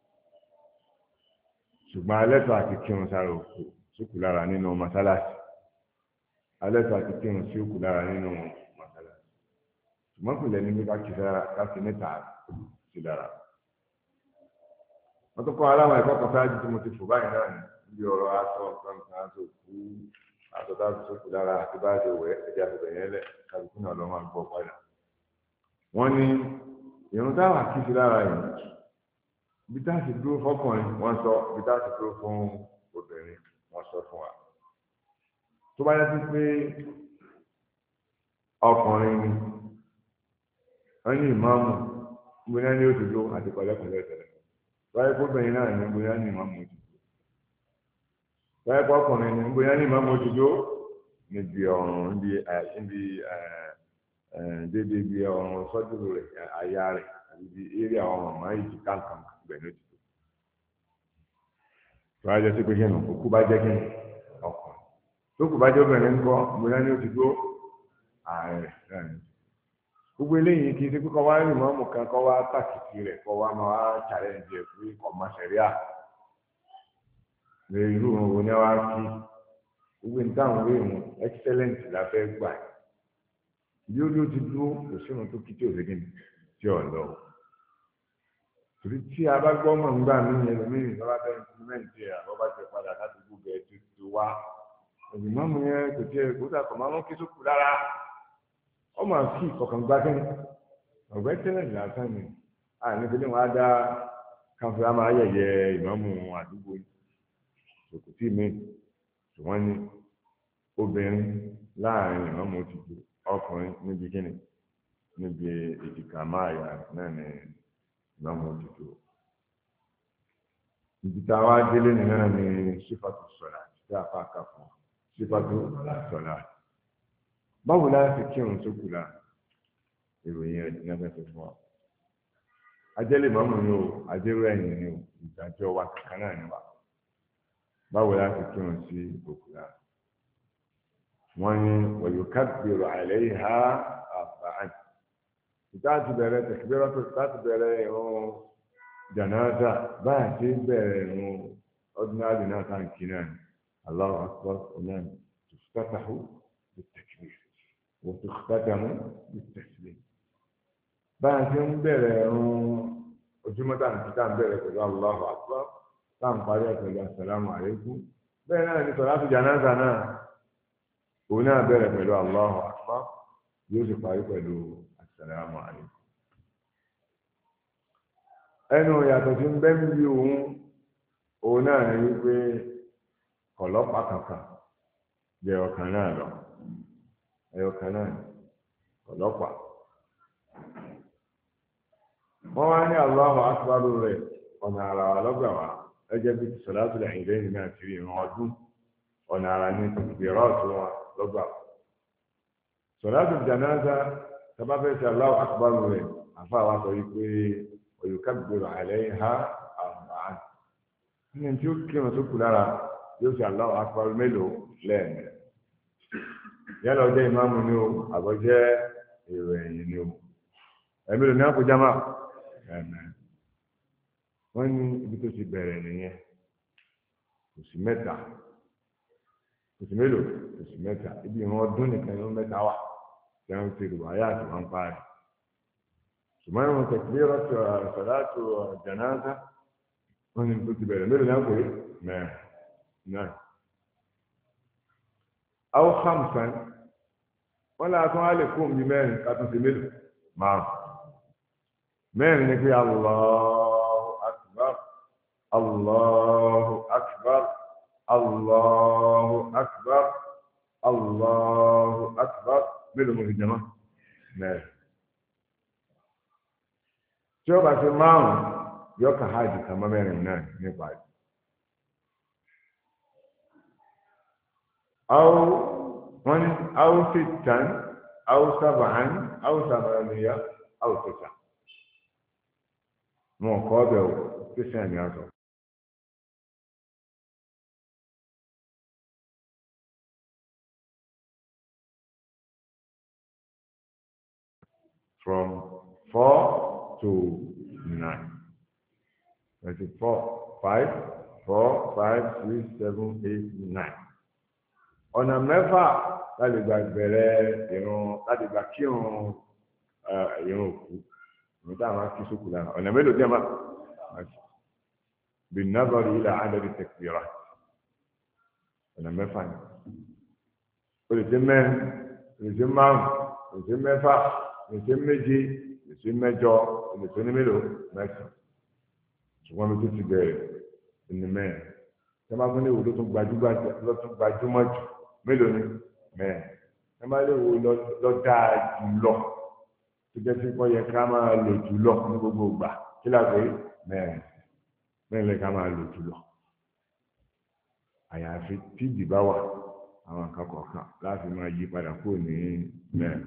ṣùgbọ́n alẹ́tọ̀ àti kírun sára òkú sókù lára nínú mọ́sálásí alẹ́tọ̀ àti kírun sí òkú lára nínú mọ́sálásí ṣùgbọ́n kò lẹ́ni bí káàkiri níta sí lára. wọ́n tó kọ́ aláwọ̀ ẹ̀kọ́ kan sáájú tí mo ti fò báyìí náà ní ibi ọ̀rọ̀ aṣọ nǹkan aṣọ òkú aṣọ táàbù sókù lára àti bá ṣe wẹ̀ ẹ̀jẹ̀ àtọ̀tẹ̀ yẹn lẹ̀ kálukú náà lọ́ máa gbọ́ padà. wọ́n ní ìrun táwà kí sí lára yìí bí tá a sì dúró fọkùnrin wọ́n sọ bí tá a sì dúró fún obìnrin wọ́n sọ fún wa tó bá yẹ sí pé ọkùnrin ni wọ́n ní ìmáàmù gbóná ní òdòdó àti pẹ̀lẹ́pẹ̀lẹ́ tẹ́lẹ̀ báyìí kóbìnrin náà ní gbóná ní ìmáàmù òdòdó báyìí kọkùnrin ní gbóná ní ìmáàmù òdòdó níbi ọrùn níbi níbi déédéé bí ọrùn sọ́dúró rẹ̀ àyà rẹ̀ àti eré àwọn màmá ìjì kankan gbẹ̀nú ti tó. tó a jẹ́ sí pé kí ni òkú bá jẹ́ kí ni ọkùnrin tó kù bá jẹ́ obìnrin ńkọ́ gbóná ní òtítọ́ ààrẹ náà ni. gbogbo eléyìí kì í ṣe pé kọ́ wá rí ìmọ̀ọ́mù kan kọ́ wá tàkìtì rẹ̀ kọ́ wá máa wá challenge ẹ̀ pé ọmọ sẹ̀ríà lè irú òun ní wá kí gbogbo ní táwọn wé wọn excellent la fẹ́ gbà bí ó ló ti dúró kò sínú tó kí tí ò ségi tí ò lọ torí tí a bá gbọ́ mọ̀ nígbà míì ẹlòmíì lọ́ba fẹ́ implement ẹ̀ àbọ̀ bá ti padà láti gbogbo ẹ̀ tó wá òbí mọ́mú yẹn kò tiẹ̀ kó dà kọ̀ máa mọ́ kí sókù lára ọmọ àfi ìkọ̀kan gbá kẹ́ni ọ̀gbẹ́ excellent lásán ni àní fi ní wọn á dá káfíńà máa yẹ̀yẹ́ ìmọ̀mù àdúgbò yìí tí mi wọ́n ní obìnrin láàrin ìmọ̀mù òtítù ọkùnrin níbi kíni níbi èjìká máàyà náà ní ìmọ̀mù òtítù. ibi tá a wá délé ní náà ní sífàtú sọ̀lá tí a fà kà fún sífàtú sọ̀lá. báwo láti kírun tó kù la ìròyìn ẹ̀ ní abẹ́fẹ́ fún wa. ajẹ́lẹ̀ ìmọ̀mù ni o ajẹ́rú ẹ̀yìn ni o ìdájọ́ wa kankan náà ni wa. báwo láti kírun sí òkú la wọ́n ní wayukabbiru alayha arba'an láti bẹ̀rẹ̀ tẹ̀kíbẹ́rẹ́ tó láti bẹ̀rẹ̀ ìrun janaza báyà tí bẹ̀rẹ̀ ìrun ordinary náà tá n kí náà Allahu akbar ọ̀nà tuftatahu bit-takbir wa tukhtatamu bit-taslim báyà tí ń bẹ̀rẹ̀ ìrun ojúmọ́ tá n kí tá n bẹ̀rẹ̀ pẹ̀lú Allahu akbar tá n parí pẹ̀lú assalamu alaykum bẹ́ẹ̀ náà ní sọ̀rọ̀ àti janaza náà òun náà bẹ̀rẹ̀ pẹ̀lú Allahu akbar yóò sì parí pẹ̀lú assalamu alaykum. ẹnu yàtọ̀ tí ń bẹ́ ń bí òun òun náà ní wípé ọlọ́pàá kankan jẹ ọkàn náà lọ ẹyọkàn náà ọlọ́pàá. wọ́n wá ní Allahu akbar rẹ̀ ọ̀nà àrà wà lọ́gbà wá ẹjẹ́ bí ti salatul Iidayn náà ti rí ìran ọdún ọ̀nà àrà ní ìgbéròọ̀tù wọn lọ́gbà. Salatul janaza sábàfẹ́ sí Allahu akbar rẹ̀ àfa wa sọ wípé yukabbiru alayha arba'an. nínú tí ó kírun tó kù lára yóò sì Allahu akbar mélòó lẹ́ẹ̀mẹ́. yálà ọjọ́ ìmáàmù ni o àbọ̀jẹ́ èrò ẹ̀yìn ni o. ẹ̀mí lò ní àkójá máa ẹ̀mẹ́. wọ́n ní ibi tó ti bẹ̀rẹ̀ nìyẹn kò sí mẹ́ta. oṣù mélòó oṣù mẹ́ta ibi ìwọ̀n ọdún nìkan ló mẹ́ta wà tí wọ́n ti rò wáyà àti wọ́n pa rẹ̀ ṣùgbọ́n ìwọ̀n takbiratu salatu janaza wọ́n ní tó ti bẹ̀rẹ̀ mélòó náà pé mẹ́rin náà. aw khamsan wọ́n lè tún wá lè kó omi mẹ́rin ká tún ti mélòó márùn mẹ́rin ni pé Allahu akbar Allahu akbar. Allahu akbar Allahu akbar mélòó mo fi jẹmọ́ mẹ́rin tí ó bá ṣe márùn yọ ká hajj kan mọ́ mẹ́rin náà nípa rẹ̀. aw wọ́n ní aw sittan aw sab'an aw samaniya aw tisa mọ̀ kọ́ bẹ̀ wò tẹ̀sán ni a sọ. From four to nine. Twenty-four, five, four, five, six, seven, eight, nine. Ọ̀nà mẹ́fà láti gba bẹ̀rẹ̀ ìrun láti gba kírun ìrun òkú. Ìrun táwọn á kí sókù lára. Ọ̀nà mélòó díẹ̀ máa bin nazari ila adadi takbirat. Ọ̀nà mẹ́fà ni. O lè ṣe mẹ́rin, o lè ṣe márùn-ún, o lè ṣe mẹ́fà. Èsì méje, èsì mẹ́jọ, èsì onímélòó mẹ́sàn-án. Ṣùgbọ́n mi tó ti bẹ̀rẹ̀ ẹni mẹ́rin. Ṣé máa fún ní ìwò ló tún gbajúmọ̀ jù? Mélòó ni? Mẹ́rin. Ṣé máa lè wo lọ dáa jù lọ? Tó jẹ́ sí pọ́ yẹ ká máa lò jù lọ ní gbogbo ìgbà. Kí la pé? Mẹ́rin. Mẹ́rin lè ká máa lò jù lọ. Àyàfi tí ìdì bá wà, àwọn nǹkan kọ̀ọ̀kan láti máa yí padà kúrò ní mẹ́rin.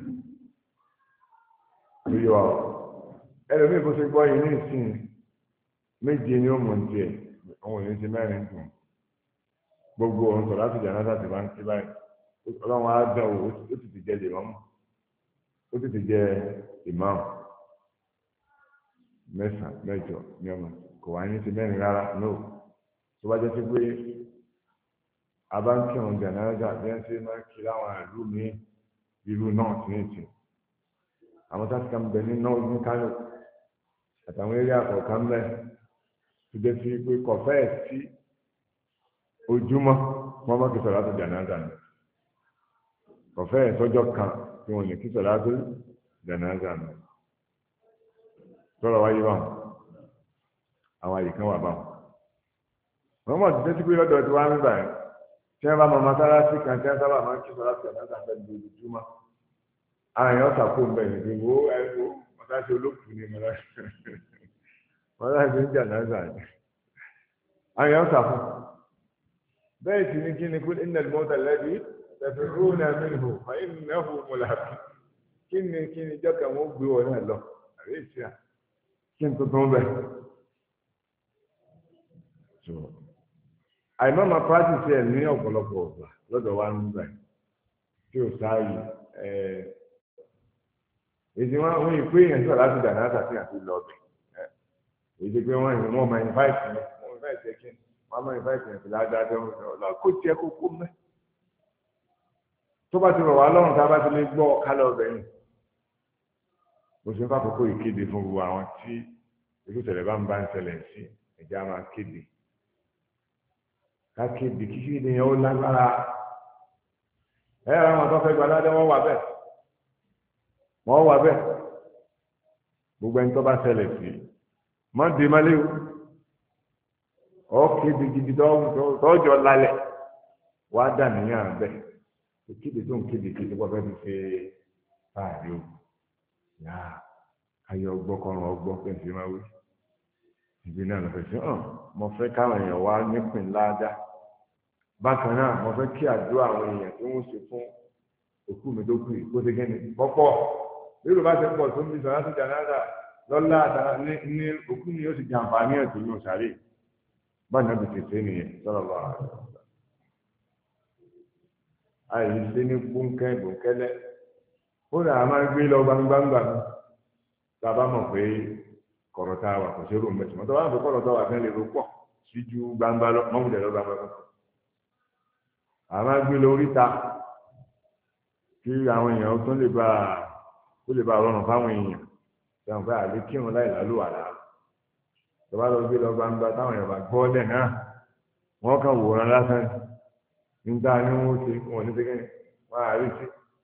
Yíyọ ẹlòmíì bó ṣe gbọ́ yìí ní ìsìn méje ni ó mọ̀ ní tiẹ̀ òun ò ní ti mẹ́rin dùn gbogbo òun sọ̀rọ̀ láti jà náà ti máa ń ké báyìí ọlọ́run á dán o ó sì ti jẹ ìmáàmù ó sì ti jẹ ìmáàmù mẹ́sàn-án mẹ́jọ ní ọmọ kò wá ní ti mẹ́rin rárá no tó bá jẹ́ sí pé abáńkìrún jànáza bí wọ́n ṣe máa ń kí láwọn ìlú mi ìlú náà ti ní ìtì àwọn tá a ti kà ń bẹ ní náà ní Kánò àtàwọn eré àkọ́kọ́ ń bẹ tó jẹ́ sí pé kọ̀fẹ́ sí ojúmọ́ wọ́n má kí sọ̀látù jànáza ni kọ̀fẹ́ sọ́jọ́ kan tí wọ́n lè kí sọ̀látù jànáza ni tọ́rọ̀ wáyé báwọn àwọn àyè kan wà báwọn wọ́n mọ̀ títí tí pé lọ́dọ̀ tí wọ́n á ń gbà yẹn tí wọ́n bá mọ mọ́sálásí kan tí wọ́n sábà máa ń kí sọ̀látù jànáza fẹ́ lójoojúmọ́ àwọn èèyàn sàkó ń bẹ̀ níbi wo ẹ̀rọ mọ́sálásí olókùn ní mọ́sálásí ń jànáza ni àwọn èèyàn sàkó bẹ́ẹ̀ sì ní kí ni kú innal mawta alladhi tafirruna minhu fa innahu mulaqi kí ni kí ni jọ́ka wọn gbé wọn náà lọ àrí ìṣe à kí n tuntun bẹ́ẹ̀. àìmọ́ máa pàṣẹ ẹ̀ ní ọ̀pọ̀lọpọ̀ ọ̀gbà lọ́dọ̀ wa ń gbà tí ò sáàyè èdè wọn wọn ìpé èèyàn sọ̀rọ̀ láti dà náà tàbí àti lọ́ọ̀bẹ̀ èdè pé wọ́n ìwọ̀n máa invite mi wọ́n invite ẹ̀ kí ni wọ́n máa invite ẹ̀ fìlà dáadáa ọ̀la kó tiẹ̀ kó kó mẹ́ tó bá ti rọ̀ wá lọ́rùn tá a bá ti lè gbọ́ kálọ̀ ọ̀bẹ̀ yìí bó ṣe ń fàkókò ìkéde fún gbogbo àwọn tí irú ìṣẹ̀lẹ̀ bá ń bá ń ṣẹlẹ̀ sí ẹ̀jẹ̀ á máa kéde ká kéde kí kéde yẹn ó lágbára ẹ̀ ẹ̀ àwọn tó fẹ́ gba aládé wọ́n wà bẹ́ẹ̀ wọ́n wà bẹ́ẹ̀ gbogbo ẹni tó bá ṣẹlẹ̀ sí má dé má léwu ọ́ kéde gidi tọ́jọ́ lálẹ́ wàá dà níyàn bẹ́ẹ̀ kéde tó ń kéde kéde wọ́n fẹ́ fi ṣe báàrí o yá ayé ọgbọ́n kọrùn ọgbọ́n pé ṣe máa wí ìbí náà lọ́fẹ̀ẹ́ sí hàn mo fẹ́ káwọn èèyàn wá nípìn ládàá bákan náà mo fẹ́ kí àdúrà àwọn èèyàn tí wọ́n ṣe fún òkú mi tó kù kó ṣe kẹ́ni pọ́pọ́ lérò bá ṣe pọ̀ tó ń bí sọ̀rọ̀ láti jàǹdà lọ́lá àtàrà ní òkú mi yóò sì jẹ àǹfààní ẹ̀ tó ní òṣàlẹ̀ báyìí náà ti ṣe nìyẹn sọ̀rọ̀ lọ́wọ́ àyè ṣe ní gbóńkẹ́ gbóńkẹ́lẹ́ ó dà á máa gbé lọ gbangbangba mi tàbá mọ̀ pé kọ̀rọ̀ tá a wà kò sí rò mẹ́tì mọ́tò wà pé kọ̀rọ̀ tá a wà fẹ́ lè ro pọ̀ sí ju gbangba lọ mọ́wùlẹ̀ lọ gbangba lọ. a máa gbé lọ oríta kí àwọn èèyàn tó lè bá tó lè bá rọrùn fáwọn èèyàn sẹ́wọ̀n pé àlè kírun láì lálùwàlá tọ́ba lọ gbé lọ gbangba táwọn èèyàn bá gbọ́ lẹ̀ náà wọ́n kàn wòran lásán nígbà ní wọ́n ṣe wọ́n ní sẹ́kẹ́ wọ́n á rí sí.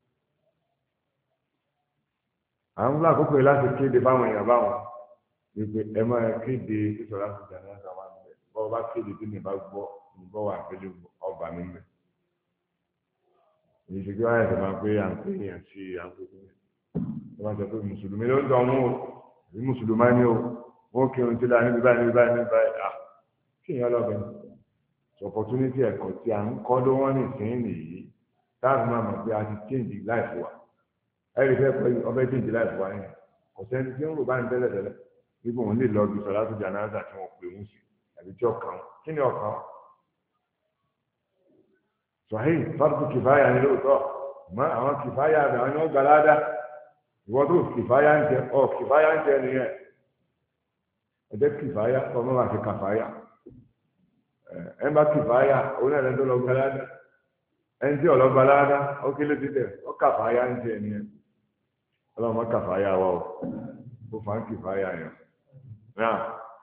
àwọn fúlà àkókò yìí láti kéde fáwọn èèyàn báwọn wípé ẹ máa kéde sísọ láti jà náà sáwọn àgbẹ̀ bọ́ọ̀ bá kéde tí mi bá gbọ́ ìbọn wà pẹ̀lú ọba mi mẹ́. èyí ṣe kí wọ́n yàtọ̀ máa pé à ń pè yàn sí à ń pè fún mi. wọ́n sọ pé mùsùlùmí ló ń tọ́ wọn o àbí mùsùlùmá ni o wọ́n kí ohun tí la níbi báyìí níbi báyìí níbi báyìí à kí èèyàn lọ́bẹ̀ opportunity ẹ̀kọ́ tí à ń kọ́ ló wọ́n ní ìsìn nìyí táàbù máa mọ̀ pé a ti change life wa ẹ̀rí fẹ́ pé ọbẹ̀ change life wa yẹn kò sẹ́ni tí ń rò bá ń tẹ́lẹ̀ tẹ́lẹ̀ wípé òun lè lọ bí sọlá tó jánásà tí wọ́n pè ń sí àbí tí ọkàn wọn kí ni ọkàn wọn. sọ̀hìn fárúkú kìfáyà ni lóòótọ́ mọ́ àwọn kìfáyà àbẹ̀ àwọn ni wọ́n gbà ládá ìwọ tó kìfáyà ń jẹ ọ kìfáyà ń jẹ nìyẹn ẹ̀jẹ̀ kìfáyà ọmọ wa fi kàfáyà ẹ̀ ń bá kìfáyà òun náà lẹ́nu tó lọ gbà ládá ẹ̀ ń tí ọ̀lọ́ gbà ládá ó kélé títẹ̀ ó kàfáyà ń jẹ nìyẹn ọlọ́mọ kàfáyà wa o kó fà ń kìfáyà yẹn náà.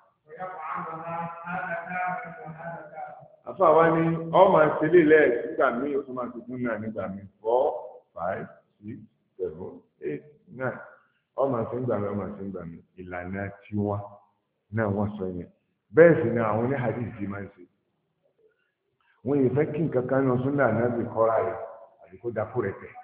afa wa ni ọmọ ìṣẹ̀lẹ̀ ilẹ nígbà míì ó tún máa tuntun náà nígbà míì four five six seven eight nine ọmọ ìṣẹ̀lẹ̀ nígbà míì ọmọ ìṣẹ̀lẹ̀ nígbà míì ìlànà tiwa náà wọ́n sọ yẹn bẹ́ẹ̀ sì ni àwọn ní hadith máa ń ṣe wọ́n yìí fẹ́ kí nǹkan kan náà súnà náà bí kọ́ra rẹ̀ àbí kó dákú rẹ̀ tẹ̀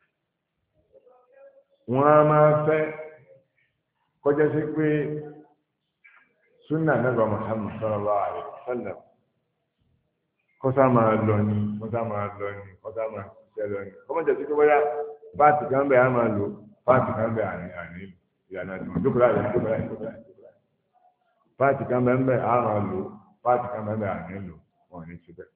wọ́n á máa fẹ́ kọjá sí pé súnà nàbà Muhammad sallallahu alaihi wasallam kọ́sá máa lọ ní kọ́sá máa lọ ní kọ́sá máa ṣiṣẹ́ lọ ní kọ́mọ̀jà sí pé bóyá báàtì kan bẹ̀ á máa lò báàtì kan bẹ̀ àní àní ìlànà àdìmọ̀ jókòó láyé jókòó láyé jókòó láyé báàtì kan bẹ̀ ń bẹ̀ á máa lò báàtì kan bẹ̀ ń bẹ̀ àní lò wọ́n ní síbẹ̀.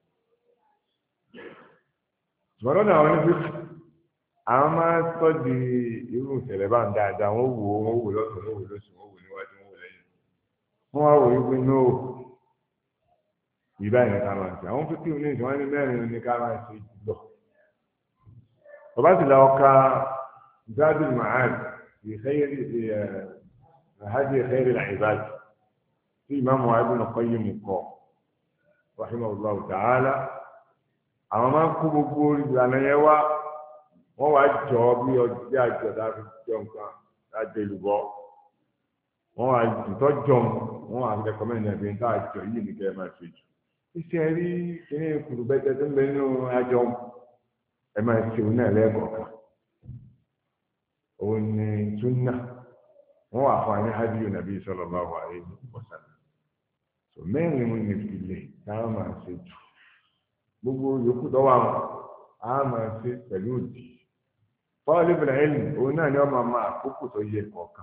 ṣùgbọ́n lọ́dọ̀ àwọn onífíìsì àwọn máa ń tọ́ di irú ìṣẹ̀lẹ̀ bá ń dáadáa wọ́n wò wọ́n wò lọ́sùn wọ́n wò lọ́sùn wọ́n wò níwájú wọ́n wò lẹ́yìn wọ́n wá wò yí pé nóò ìbá yẹn ká máa ṣe àwọn fífi ní ìṣòwò ní mẹ́rin ní ká máa ṣe jùlọ. bàbá sì lọ ka Zadul Ma'ad fi khayri hadi khayri al-ibad tí ìmáàmù Ibn Qayyim kọ rahimahullah ta'ala àwọn máa ń kó gbogbo ìlànà yẹn wá wọ́n wá jọ bí ọjọ́ àjọ dábí jọ nǹkan láti olùbọ́ wọ́n wá ìtọ́jọ́ wọ́n wá rẹ́kọ́mẹ́ndì ẹ̀bí tá àjọ yìí ní kẹ́ ẹ máa ṣe jù. iṣẹ́ rí kíní ìkùrù bẹ́tẹ̀ tó ń bẹ nínú àjọ ẹ máa ṣe òun náà lẹ́ẹ̀kọ̀ọ̀kan òun ni súnà wọ́n wà fún àní hadiyu nàbí sallallahu alaihi wasallam so mẹ́rin wọn ní ìpìlẹ̀ táwọn máa ṣe jù gbogbo yòókù dọ́wọ́ àwọn á máa ṣe pẹ̀lú òdì fọ́ọ̀lì bìnrin ẹ̀yìn òun náà ni wọ́n máa máa àkókò tó yẹ kọ̀ọ̀kan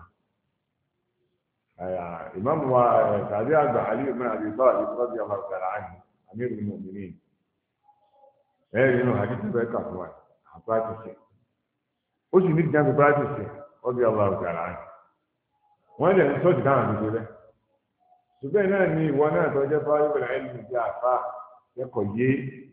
ìmáàmù wa tàbí àgbà Aliyu ibn Abi Talib radiyallahu ta'ala anhu amirul mu'minin ẹ̀rí nínú àdìsí bẹ́ẹ̀ kà fún wa àpáàtìsì ó sì ní ìjà fi pàtìsì radiyallahu ta'ala anhu wọ́n lè ń sọ́ọ̀tì dáhùn àdúgbò rẹ̀ ṣùgbọ́n náà ni ìwọ náà tó jẹ́ fọ́ọ̀lì bìnrin ẹ̀yìn ti àfà ẹ̀kọ́ yé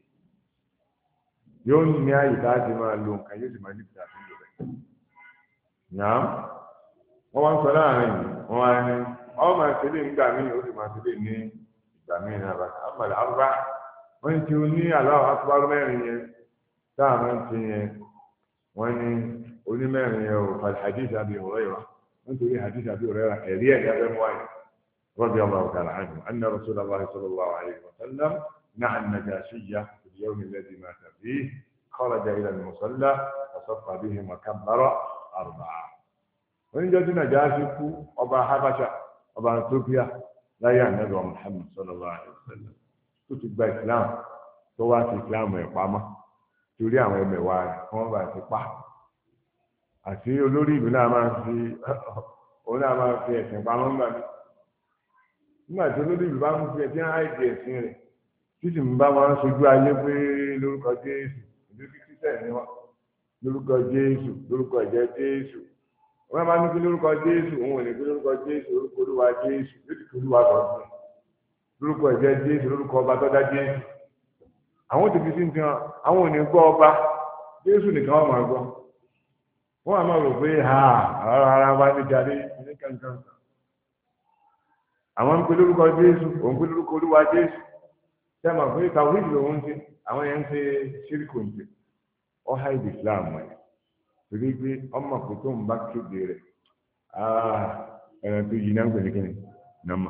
yóò ní àyè tá a ti máa lo nǹkan yóò sì máa ní ìgbà tó lò rẹ̀. Nàá wọ́n wá ń sọ láàrin yìí wọ́n wá ní ọ́ máa ṣe lé nígbà míì ó sì máa ṣe lé ní ìgbà míì náà bá àmàlà àrùbá wọ́n ti ní Allahu akbar mẹ́rin yẹn tá a máa ń ti yẹn wọ́n ní onímẹ́rin yẹn ò fal hadith Abi Hurairah wọ́n torí hadith Abi Hurairah ẹ̀rí ẹ̀ yàgbẹ́ mú wáyé radiyallahu ta'ala anhu anna Rasulullahi sallallahu alayhi wa sallam na'a an-Najashiyya fi al-yawm alladhi mata fihi خرج إلى المصلى فصف بهم وكبر أربعة oníjọ́ tí Nàjáṣì kú ọba Habasha ọba Ethiopia láyé ànábì Muhammad sallallahu alaihi wasallam tó ti gba Islam tó wá sí Islam ẹ̀ pamọ́ torí àwọn ẹmẹ̀wà rẹ̀ kí wọ́n bá ti pa àti olórí ìlú náà máa ń fi òun náà máa ń fi ẹ̀sìn pamọ́ ńgbà mí nígbà tí olórí ìlú bá ń fi ẹ̀sìn àìdí ẹ̀sìn rẹ̀ títí ń bá wọn sojú ayé pé lórúkọ Jésù ìlú kíkísẹ̀ ni wọn lórúkọ Jésù lórúkọ ìjẹ́ Jésù wọ́n máa ní kí lórúkọ Jésù òun ò ní kí lórúkọ Jésù orúkọ Olúwa Jésù lórí kí Olúwa sọ fún lórúkọ ìjẹ́ Jésù lórúkọ ọba tó dá Jésù àwọn tòbí sí ti hàn àwọn ò ní gbọ́ ọba Jésù nìkan wọ́n máa gbọ́ wọ́n á máa rò pé ha ara ara wa ní jáde ní kankan àwọn ń pe lórúkọ Jésù òun pe lórúkọ Olúwa Jésù tẹ́ ẹ máa pé tàwíìdì lòun ti àwọn yẹn ń ṣe ṣíríkù ń ṣe ọ̀há ìdí Islam ẹ̀ torí pé ọmọ kò tó ń bá kéde rẹ̀ ẹ̀rọ tó yí náà ń pèlè kíni nàmà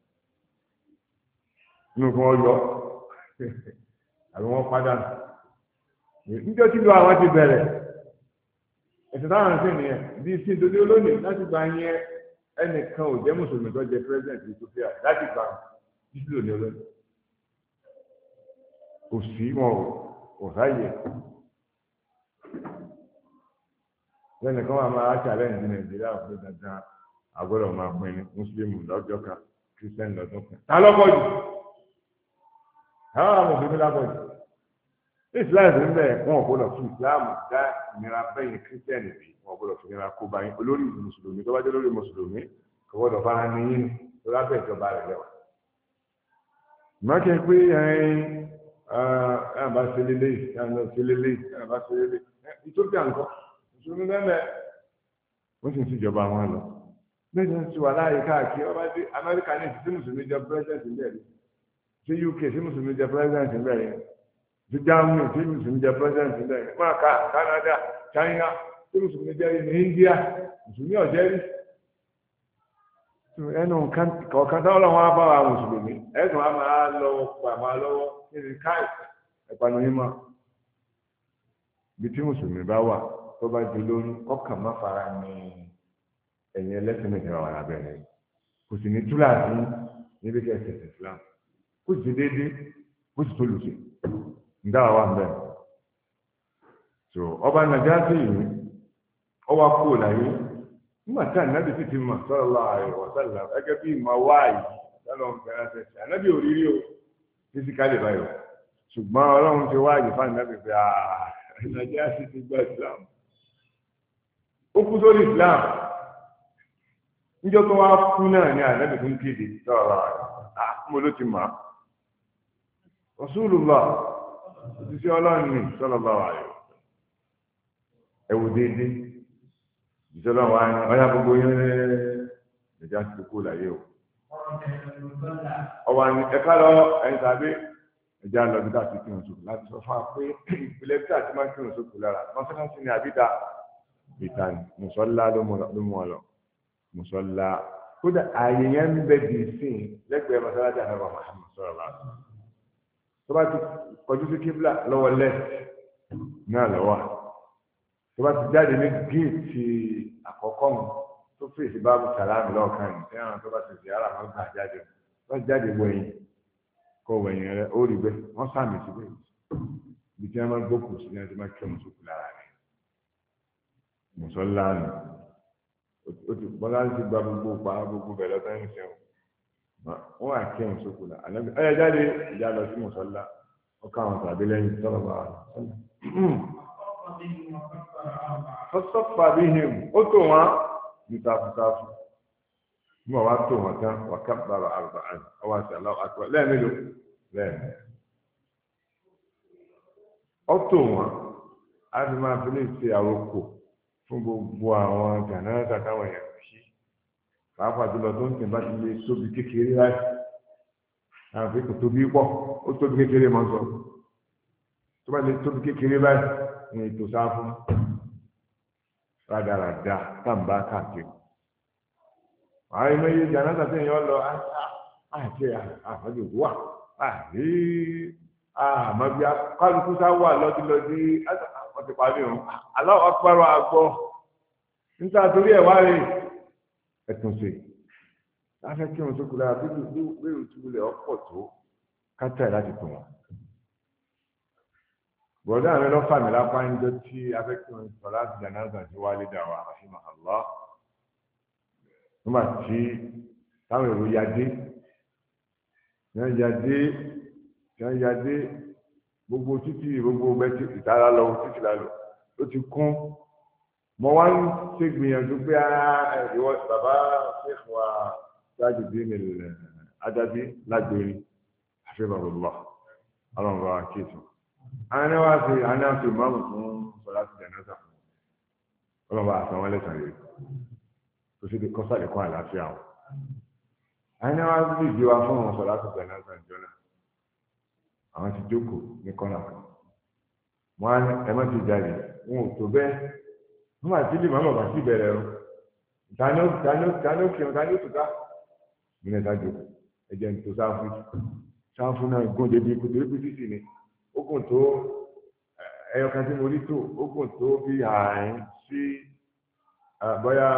inú kí wọ́n yọ àbí wọ́n padà níjọ́ tí lọ àwọn ti bẹ̀rẹ̀ ẹ̀sìn táwọn ṣe nìyẹn bí sí ìdòdó lónìí láti gba yẹn ẹnìkan ò jẹ́ mùsùlùmí tó jẹ president Ethiopia láti gba títí lónìí olónìí kò sí wọn ò sáyè lẹ́nu kan wà máa challenge Nàìjíríà fún dandan àgbọ̀dọ̀ máa pín ní mùsùlùmí lọ́jọ́ kan kírísítẹ́nì lọ́dún kan. ta lọ́pọ̀ jù àwọn mùsùlùmí lápọ̀ jù Islam ń bẹ̀ wọn ò gbọ́dọ̀ fún Islam dá ìnira bẹ́yìn kírísítẹ́nì bí wọn ò gbọ́dọ̀ fún ìnira kó báyìí olórí mùsùlùmí tó bá jẹ́ olórí mùsùlùmí kò gbọ́dọ̀ fara ní yín tó lábẹ́ ìjọba rẹ̀ lẹ́wà. ìmọ̀kẹ́ pé ẹ̀ẹ́n bá ṣe lélẹ́yìí ẹ̀ ṣe lélẹ́yìí ẹ̀ bá ṣe lélẹ́yìí Ethiopia nǹkan ìṣòro mẹ́mẹ́ wọ́n sì ń ṣèjọba wọn lọ bẹ́ẹ̀ ni ti wà láàyè káàkiri ọba dé Amẹ́ríkà ní ìsìn tí mùsùlùmí jẹ pírẹ́sẹ̀ntì bẹ́ẹ̀ tí U K tí mùsùlùmí jẹ pírẹ́sẹ̀ntì bẹ́ẹ̀ tí Germany tí mùsùlùmí jẹ pírẹ́sẹ̀ntì bẹ́ẹ̀ máa ka Canada China tí mùsùlùmí jẹ ní India mùsùlùmí ọ̀jẹ́ rí ẹnu kọ̀ọ̀kan táwọn ọlọ́run á bá wa mùsùlùmí ẹ̀sùn á máa lọ́wọ́ pa máa lọ́wọ́ níbi káì ẹ̀pànù yín mọ́ ibi tí mùsùlùmí bá wà tó bá di lórí ọkàn má fara ní ẹ̀yìn ẹlẹ́sìn méjì wà lábẹ́rẹ́ kò sì ní túláàsì níbi kí ẹsẹ̀ Islam kò sì déédéé kò sì tó lùsì ń dá wa bẹ́ẹ̀. so ọba Nàjáṣì yìí ọwọ́ kú láyé nígbà tí ànábì sì ti mọ̀ sallallahu alaihi wasallam gẹ́gẹ́ bí ìmọ̀ wáyé sọ́lọ́ ń fẹ́ràn sẹ́sẹ̀ ànábì ò rírí o fisikálì báyọ̀ ṣùgbọ́n ọlọ́run ti wáyé fún ànábì pé Nàjáṣì ti gbọ́ Islam ó kú sórí Islam níjọ́ tó wá kú náà ní ànábì tó ń kéde sọ̀rọ̀ àmọ́ ló ti mọ̀ Rasulullah òṣìṣẹ́ ọlọ́run ní sallallahu alaihi wasallam ẹ̀wù déédéé òṣìṣẹ́ ọlọ́run wa ní ọ̀yá gbogbo yẹn ẹ̀já ti kú láyé o. ọwọ́ ni ẹ̀ka lọ ẹ̀yìn tàbí ẹ̀já lọ bí dáàtì kírun sókè láti sọ fún wa pé ìpìlẹ̀ bí dáàtì máa ń kírun sókè lára mọ́sálásí ni àbídà ìta ni mùsọ́lá ló mú ọ lọ mùsọ́lá kódà ààyè yẹn ń bẹ dì sí lẹ́gbẹ̀ẹ́ mọ́sálásí ànábà Muhammad sallallahu alaihi wasallam tó bá ti kọjú sí kíbla lọ́wọ́ lẹ́ẹ̀tì náà lọ́wọ́ tó bá ti jáde ní géètì àkọ́kọ́ mu tó fèsì báàbù sàlámù lọ́ọ̀kan ní tí àwọn tó bá ti ṣe ara máa ń gbà jáde wọ́n jáde wẹ̀yìn kọ́ wẹ̀yìn rẹ ó rí bẹ́ẹ̀ wọ́n sàmì sí bẹ́ẹ̀ ibi tí wọ́n máa gbókù sí ní ẹni tí wọ́n kí ọmọ sókù lára rẹ̀ mùsọ́lá nù ó ti bọ́lá ti gba gbogbo pa gbogbo bẹ̀ lọ́tọ́ ní sẹ́wọ̀n wọ́n wà kí ọmọ sókù lára ànábi ẹ̀yà jáde ìjà lọ sí mùsọ́lá ó ká àwọn tàbí lẹ́yìn tọ́lọ̀ bá wà fọ́sọ́fà bí him ó tó wọn ní tafutafu mo wá tó wọn tán wà kábàrà arba'an ọwọ́ àti aláwọ̀ àti wà lẹ́ẹ̀mẹ́lò lẹ́ẹ̀mẹ́ ó tó wọn á fi máa fi lè ṣe àròkò fún gbogbo àwọn jàǹdà táwọn èèyàn sí pàápàá jùlọ tó ń tẹ̀ bá ti lè tóbi kékeré láì àwọn fi kò tóbi pọ̀ ó tóbi kékeré mọ́ sọ tó bá lè tóbi kékeré báyìí ní ètò sáfù rádaràda tàǹbà káàkiri àwọn ẹgbẹ́ yìí jàǹdà tàbí èèyàn lọ àti àfọ́jú wà àrí àmọ́bí kálukú sá wà lọ́dílọ́dí wọ́n ti parí òun aláwọ̀ pẹ́rọ àgbọ̀ níta torí ẹ̀ wá rè ẹ̀tún sí láfẹ́ kí wọn tó kú lára bí wíwú túbúlẹ̀ ọ̀pọ̀ tó kátà láti tó wọn. bọ̀dá mi lọ́ fà mí lápá ń jọ tí afẹ́ kí wọn sọ láti jánásà tí wálé dà wà rahimahullah nígbà tí táwọn èrò ya dé yẹn ya dé yẹn ya dé gbogbo títí gbogbo bẹ́ẹ̀ ìtara lọ títí lálọ́ ó ti kún mo wá ń ṣe gbìyànjú pé ìwọ bàbá ṣèkò wa ṣáàjì dín ní adájí lágbèrè àfihàn ọlọ Ọlọ́run bá wa kéètò àwọn ẹni wá sí àwọn ẹni àti ìmọ̀ọ́mù fún sọlá ti dẹ̀ náà sàfún Ọlọ́run bá àtàwọn ẹlẹ́sàn rẹ̀ tó ṣe ti kọ́ sàlẹ̀ kọ́ àlàáfíà wọn àwọn ẹni wá sí ìdí wa fún sọlá ti dẹ̀ náà sàn jọ́nà àwọn ti jókòó ní kọ́nà kan wọn á ní ẹ má ti jáde wọn ò tó bẹ́ẹ̀ wọn máa ti lè má bàbá sí ìbẹ̀rẹ̀ o tani ó tani ó tani ó kírun tani ó tùká nílẹ̀ sáájú ẹ̀jẹ̀ ní tó sáfù sáfù náà gùn débi ikú torí pé sísì ni ó gùn tó ẹyọ kan tí mo rí tó ó gùn tó bí àárín sí bóyá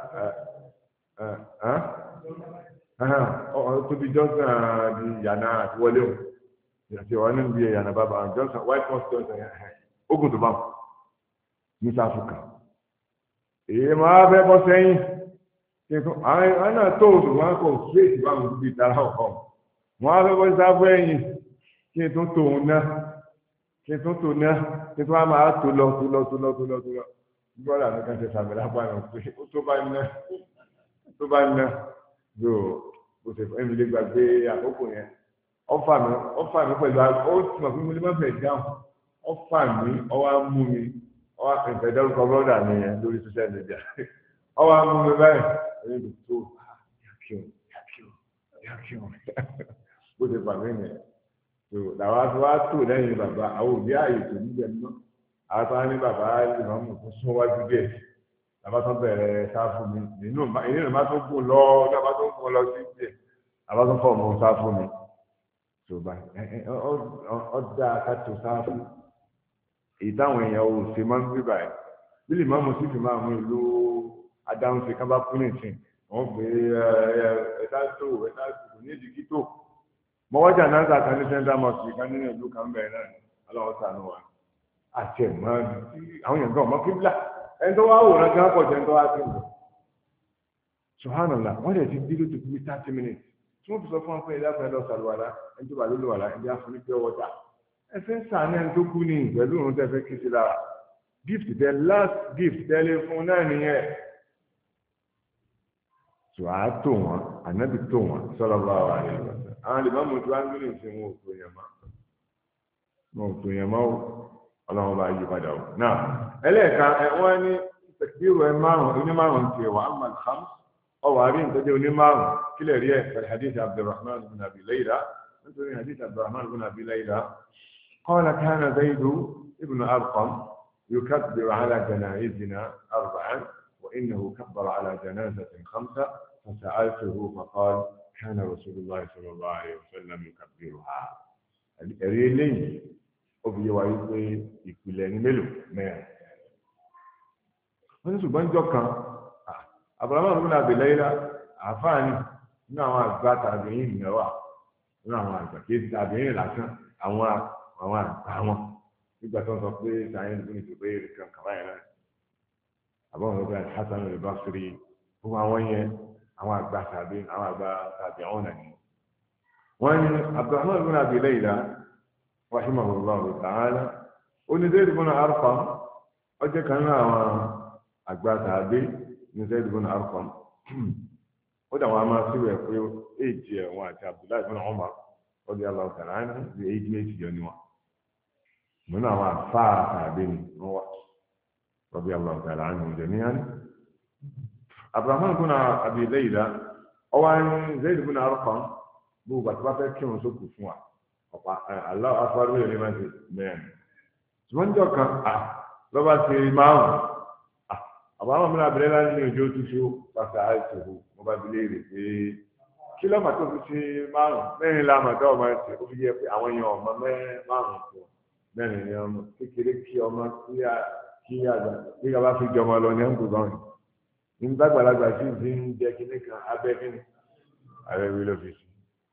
tóbi jọ́sán di yànnà àti wọlé o àti ọ̀rọ̀ nínú bíi yànnà bàbá jọ́sán white house jọ́sán ó gùn tó bá wọn ní sáfù kan èyí máa fẹ́ bọ́ sẹ́yìn àwọn náà tó oṣù wọn kò fèsì báwọn bíi tara ọ̀kọ́ wọn á fẹ́ bọ́ sáfù ẹ̀yìn kí n tún tòun ná kí n tún tòun ná kí n tún wá máa tó lọ tó lọ tó lọ tó lọ tó lọ gbọ́dọ̀ àti kan ṣe sàmì lápá náà pé ó tó bá ná tó bá ná yóò bó ṣe fẹ́ mi lè gbàgbé àkókò yẹn ọ̀fà mi ọ̀fà mi pẹ̀lú ó ti mọ̀ pé mo lè má fẹ́ dáhùn ọ̀fà mi ọwọ́ á mú mi ọwọ́ ìfẹ́ dárúkọ bọ́dà mi yẹn lórí social media ọwọ́ á mú mi báyìí ẹni tó tó yàkíọ̀ yàkíọ̀ yàkíọ̀ bó ṣe fà mí nìyẹn tó làwọn aṣọ wa tó lẹ́yìn bàbá àwọn òbí ààyè tó níbẹ̀ mọ́ àwọn tó wá ní bàbá ìmọ̀ọ́mù tó sún wájú díẹ̀ làbá tó bẹ̀rẹ̀ sáfù mi nínú ìnínú ìmá tó gùn lọ làbá tó gùn lọ sí díẹ̀ làbá tó fọ̀ mọ́ sáfù mi tó bá ọ̀dà kàtó sáfù èyí táwọn èèyàn ò ṣe máa ń gbé báyìí bí lè máa mú sí fi máa mú ìlú adáhùn ṣe ká bá kú nìsín wọn gbé ẹ̀dá tó ẹ̀dá tó ní ìdíkí tó mọ́wájà náà ta kan ní central mosque kan nínú ìlú kan bẹ̀rẹ̀ náà aláwọ̀ sànù wa àti ẹ̀ máa àwọn èèyàn gan ọmọ kíbla ẹni tó wá wòran gan pọ̀ jẹ́ ẹni tó wá sí ìlú subhanallah wọ́n lè ti dídú tó fi thirty minutes tí wọ́n fi sọ fún wọn pé ẹ̀dá fún ẹ̀dá ọ̀sàlùwàlá ẹni tó bá lólu wàlá ẹni á fún ní pure water ẹfẹ sàánú ẹni tó kú ní pẹ̀lú òun tẹ́ fẹ́ kí sí lára gift tẹ last gift tẹ́lẹ̀ fún náà nìyẹn tó a tó wọn ànábì tó wọn sallallahu alaihi wasallam àwọn àlèmọ́mù tó wá ń gbé ìsìn wọn òkú yẹn mọ́ mo tó yẹn mọ́ ọlọ́run bá yí padà o náà ẹlẹ́ẹ̀ka ẹ wọ́n ní tẹ̀síwò ẹ márùn oní márùn tiẹ̀ wà á mọ̀ nǹkan ọwọ́ àrí nǹkan jẹ́ oní márùn kílẹ̀ rí ẹ̀ pẹ̀lú hadith abdulrahman bin abi layla nítorí hadith abdulrahman bin abi layla قال كان زيد ابن أرقم يكبر على جنائزنا أربعا وإنه كبر على جنازة خمسة فسألته فقال كان رسول الله صلى الله عليه وسلم يكبرها الريلين أبي وعيد يكلني ملو ما wọ́n ní ṣùgbọ́n jọ kan Abraham bin Abi Layla àfáàní nínú àwọn àgbà tàbíyìn ìnáwà nínú àwọn àgbà kí èsì tàbíyìn lásán àwọn àwọn àgbà wọn nígbà tó ń sọ pé sàyẹn ní ìdìbò bẹ́ẹ̀ kan kàbáyé náà àbọ̀wọ̀n ló bá Hasan al-Basri fún àwọn yẹn àwọn àgbà tàbí àwọn àgbà tàbí àwọn nàní. wọ́n ní Abraham bin Abi Layla rahimahullahu ta'ala ó ní Zayd bin Arqam ọjọ́ kan náà àwọn àgbà tàbí ní Zayd bin Arqam ó dà wọn a máa síwẹ̀ pé éèjì ẹ̀ wọn àti Abdullahi bin Umar radiyallahu ta'ala anhu bí éèjì méjì jọ ní wọn mọ́nà àwọn àfáà tàbí ní wọ́n wà radiyallahu ta'ala anhu jami'an. Abraham bin Abi Layla ọwọ́ ní Zayd bin Arqam gbogbo àti bá fẹ́ kí wọn sókù fún wa ọ̀pá Allahu akbar lóye ní máa ṣe mẹ́rin ṣùgbọ́n jọ kan lọ́ba ṣe márùn-ún àbáwọn mìíràn abẹ́rẹ́ láti ní ojú tó ṣe pàṣẹ àìsòwò mo bá bilé rè pé kí lọ́mà tó fi ṣe márùn mẹ́rin láàmà tó ọmọ ẹ̀sìn ó fi yẹ pé àwọn èèyàn ọmọ mẹ́rin márùn tó mẹ́rin ni ọmọ kékeré kí ọmọ kí àgbà kí a bá fi jọmọ lọ ní ẹ̀ńkù gan ni ní gbàgbàlagbà sí ti ń jẹ kíní kan abẹ́ kíní ààrẹ wí ló fi sí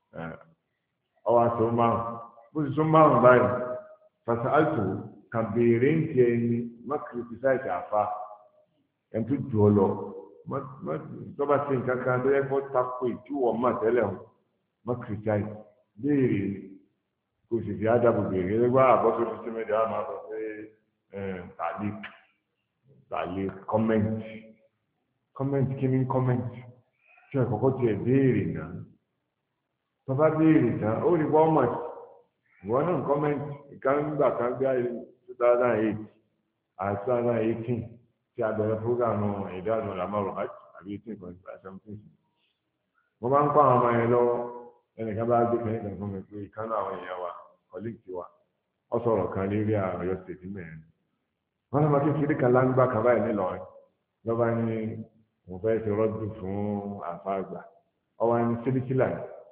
ọwọ́ àti ó márùn bó ti tún márùn báyìí pàṣẹ àìsòwò kàn béèrè ń tiẹ̀ ní má kìrìtìsáìtì àfa ẹni tó jù ọ lọ tọ́ba ṣe nǹkan kan tó yẹ kó tako ìtúwọ̀ mọ̀ tẹ́lẹ̀ o mọ̀ kìrìtìáì béèrè kò sì fi ádàbò béèrè ẹgbẹ́ àbọ̀sọ̀ tuntun mẹ́ta á máa sọ pé tàlí tàlí kọ́mẹ́ǹtì kọ́mẹ́ǹtì kí ni kọ́mẹ́ǹtì tí ẹ̀ kọ́kọ́ tiẹ̀ béèrè náà tọ́ba béèrè tán ó rí wọ́n mọ̀ ìwọ náà kọ́mẹ́ǹtì ìkànnìgbà kan gbé ayé two thousand eight àti two thousand eighteen tí a bẹ̀rẹ̀ fúgàmù ìdájọ́ làmọ́rọ̀ àbí eighteen point five seventeen. mo máa ń kọ́ àwọn ọmọ yẹn lọ́wọ́ ẹnìkan bá gbé kẹ́yìn kan fún mi pé ìkànnì àwọn èèyàn wa kọ́líìtì wa ọ sọ̀rọ̀ kan lérí Ọ̀yọ́ state mẹ́rin. wọ́n lọ́mọ kékeré kan láńgbá kan báyìí nílọrin lọ́ba ní mo fẹ́ ṣe rọ́dù fún àfa àgbà ọwọ́ ní síríkìlà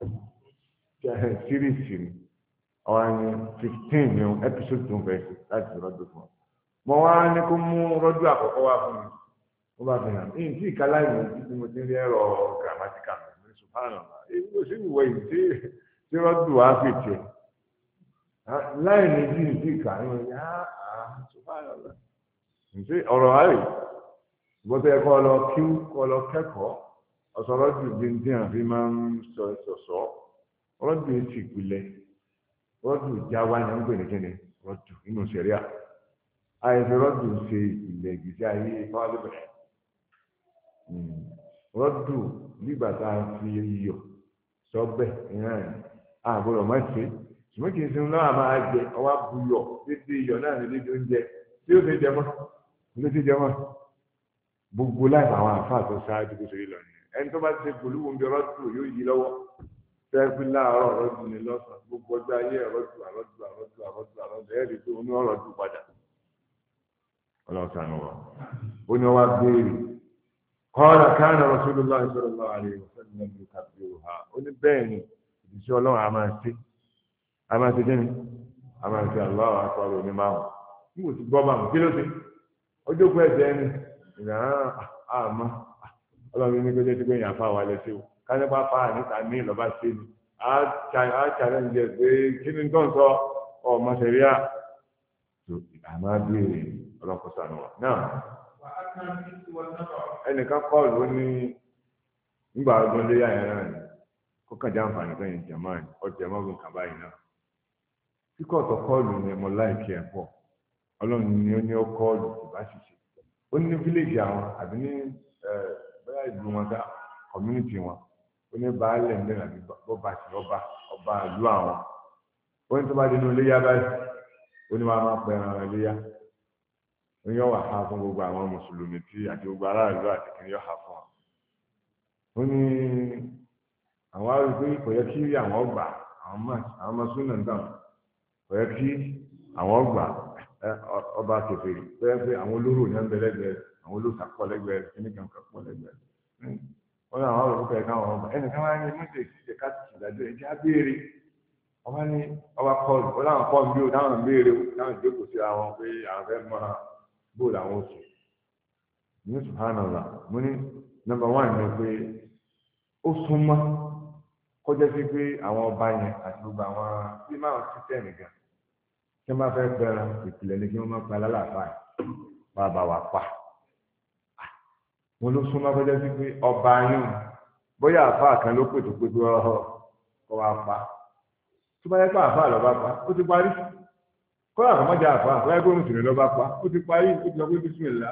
síríìsì ni ọwọ́ ní fifteen ní episode tó ń fẹ́ láti rọ́dù fún ọ. mo wá ní kó mú rọ́dù àkọ́kọ́ wá fún mi ó bá fi hàn ní tí ìkálá ìwé tí mo ti rí ẹ̀rọ grammatica ní sùpáànà èyí ló sì ń wọ èyí tí tí rọ́dù wá fi tiẹ̀ láì ní bí ìdí ìkà ní wọn yá sùpáànà lọ. ǹjẹ́ ọ̀rọ̀ àárẹ̀ ìbọ́tẹ́ ẹ̀kọ́ lọ kí kọ́ lọ kẹ́kọ̀ọ́ ọ̀sọ̀ rọ́dù bí ní tí àfi máa ń sọ ìsọ̀sọ́ rọ́dù yìí ti ìpìlẹ̀ rọ́dù jáwá ní ń pè ní kíni rọ́dù nínú sẹ̀ríà àìsèrọ́dù ṣe ìpìlẹ̀ ìgbésí ayé fáwọlẹ́bẹ̀rẹ̀ rọ́dù nígbà tá a fi iyọ̀ sọ́bẹ̀ ìran àbúrò má ṣe ṣùgbọ́n kì í sinmi náà máa jẹ ọwọ́ buyọ̀ dédé iyọ̀ náà ní dédé oúnjẹ tí ó ti jẹ mọ́ ló ti jẹ mọ́ gbogbo láì àwọn àfáà tó ṣáájú kó ṣe lọ nìyẹn ẹni tó bá ti ṣe polúwo ń bí rọ́dù yóò yí lọ́wọ́ fẹ́ẹ́fì láàárọ̀ rọ́dù ní lọ́sàn-án gbogbo ọjọ́ ayé rọ́dù àrọ́dù àrọ́dù àrọ́dù àrọ́dù ẹ̀ẹ́dì tó oní ọ̀rọ̀ dù padà ọlọ́sàn wa ó ní wá béèrè qala kana rasulullah sallallahu alaihi wasallam yukabbiruha ó ní bẹ́ẹ̀ ni ìdíṣẹ́ ọlọ́run a máa ṣe a máa ṣe kíni a máa ṣe Allahu akbar ní márùn ní kò sí gbọ́ bá mi kí ló ṣe ọjọ́ pé ẹ̀jẹ̀ ẹni ìrìn àmọ́ ọlọ́run ní gbẹ́jẹ́ tí pé èèyàn fà wà lẹ́sẹ̀ o kájọ́ bá fà níta ní ìlọ́ba ṣe ni á challenge pé kí ni tó ń sọ ọmọ sẹ̀ríà àmọ́ béèrè ọlọ́pọ̀ sànù wa náà ẹnìkan kọ́ọ̀lù ó ní nígbà ọdún léyà yẹn náà ni kó kàn já àǹfààní sẹ́yìn jẹ̀mọ́ ẹ̀ ọjà ẹ̀mọ́gùn kàbá yìí náà kíkọ́ ọ̀tọ̀ kọ́ọ̀lù ni mo láìkí ẹ̀ pọ̀ ọlọ́run ni ó ní ó kọ́ọ̀lù kò bá ṣiṣẹ́ ó ní fíléèjì àwọn àbí ní bẹ́ẹ̀ ìlú wọn dá community wọn ó ní baálẹ̀ mẹ́rin àbí bọ́ba sí ọba ọba ìlú àwọn ó ní tó bá dé inú léyà báyìí ó ní wàá máa pẹ ẹran iléyà ó yọ wà ha fún gbogbo àwọn mùsùlùmí tí àti gbogbo aráàlú àti kìnìún yọ ha fún wa ó ní àwọn arúgbó pé kò yẹ kí àwọn gbà àwọn ọmọ súnà ń dàn kò yẹ kí àwọn gbà ọba kèfèrí pé pé àwọn olóró ní ẹnbẹ lẹ́gbẹ̀ẹ́ àwọn olóòtú akọ lẹ́gbẹ̀ẹ́ kíní kan kan pọ lẹ́gbẹ̀ẹ́ wọn náà àwọn olùkọ́ ẹ̀ka àwọn ọba ẹnìkan wáyé ní mọ́tò ìṣiṣẹ́ káàtì ìdájọ́ ẹ̀jẹ̀ á béèrè ọba ní ọba kọlù ó láwọn kọ́ bí ó dáhùn béèrè dáhùn ìjókòó sí àwọn pé àwọn fẹ́ mọ bóòlù àwọn oṣù ní subhanallah mo ní nọ́mbà wán ní pé ó súnmọ́ kọjá sí pé àwọn ọba yẹn àti gbogbo àwọn tí máa ń ṣiṣẹ́ nìkan tí wọ́n bá fẹ́ bẹ̀rẹ̀ ìpìlẹ̀ ní kí wọ́n máa pa lálàáfà bá bá wà pa wọn ló súnmọ́ kọjá sí pé ọba yẹn bóyá àfáà kan ló pè tó pé pé ọ̀họ́ kọ́ wa pa tó bá yẹ pé àfáà lọ́ba pa ó ti parí kọ́lá àwọn ọmọdé àfáà tó yẹ pé mùsùlùmí lọ́ba pa ó ti parí ó ti sọ pé bísímìlá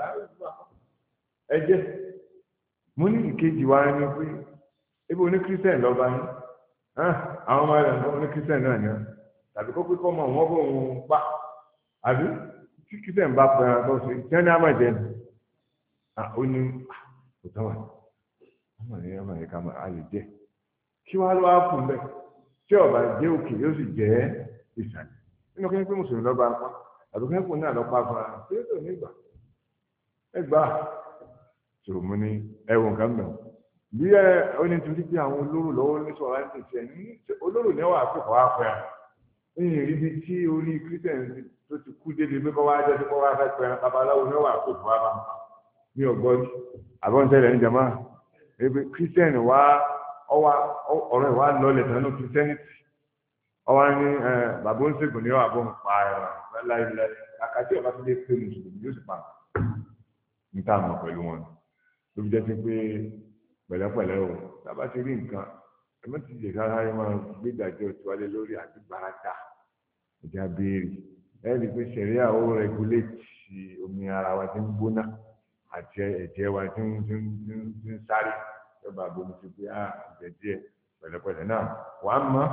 ẹ jẹ́ mo ní ìkejì wa ni pé ebi oní kírísítẹ̀n lọ́ba yín àwọn ọmọ rẹ̀ oní kírísítẹ̀n náà ni tàbí kó pé kọ́ mọ̀ wọ́n bó ń pa àbí tí kírísítẹ̀n bá pẹ́ ẹran tó ṣe tí wọ́n ní àmọ̀jẹ́ ni ó ní kò tán wà ọmọ yẹn ọmọ yẹn ká mọ̀ á lè jẹ́ kí wọ́n á lọ́wọ́ á kù mbẹ́ tí ọba jẹ́ òkè yóò sì jẹ́ ìsàlẹ̀ nínú kí n pé mùsùlùmí lọ́ba pa àbí kí n kò ní àlọ́pàá fún ara tí ó tó nígbà ẹgbà tó mú ní ẹwọ̀n kan mẹ́wọ̀n bí ẹ ó ní torí pé àwọn olóró lọ́wọ́ ní sọ̀rọ̀ láti ṣe ní olóró ní ọwọ́ àpò kọ́ àpẹ́ ní ìrírí tí orí kírísítẹ̀n tó ti kú débi pé kọ́ wá jẹ́ kọ́ wá fẹ́ pẹ́ babaláwo ní ọwọ́ àpò kọ́ àpá ní ọgbọ́n àbọ̀ntẹ́lẹ̀ ní jama ebi kírísítẹ̀n wá ọwọ́ ọ̀rọ̀ ìwà lọ́lẹ̀ tánú kírísítẹ́nìtì ọwọ́ ní bàbá ń ṣègùn ní ọwọ́ àbọ̀ ń pa ẹ̀rọ láìláì àkàtì ọ̀bá tó lè pé mùsùlùmí yóò sì pa níta mọ̀ pẹ̀lú wọn ló fi jẹ́ sí pé pẹ̀lẹ́pẹ̀lẹ́ o tábà ti rí nǹkan ẹ̀mọ́ ti lè rárá ẹ máa gbé ìdájọ́ tiwálé lórí àti gbàràtà ìjà béèrè ẹ rí i pé sẹ̀ríà ó rẹguléètì omi ara wa ti ń gbóná àti ẹ̀jẹ̀ wa ti ń ti ń sáré lọ́ba àbomi ti pé á ẹ̀jẹ̀ díẹ̀ pẹ̀lẹ́pẹ̀lẹ́ náà wà á mọ́.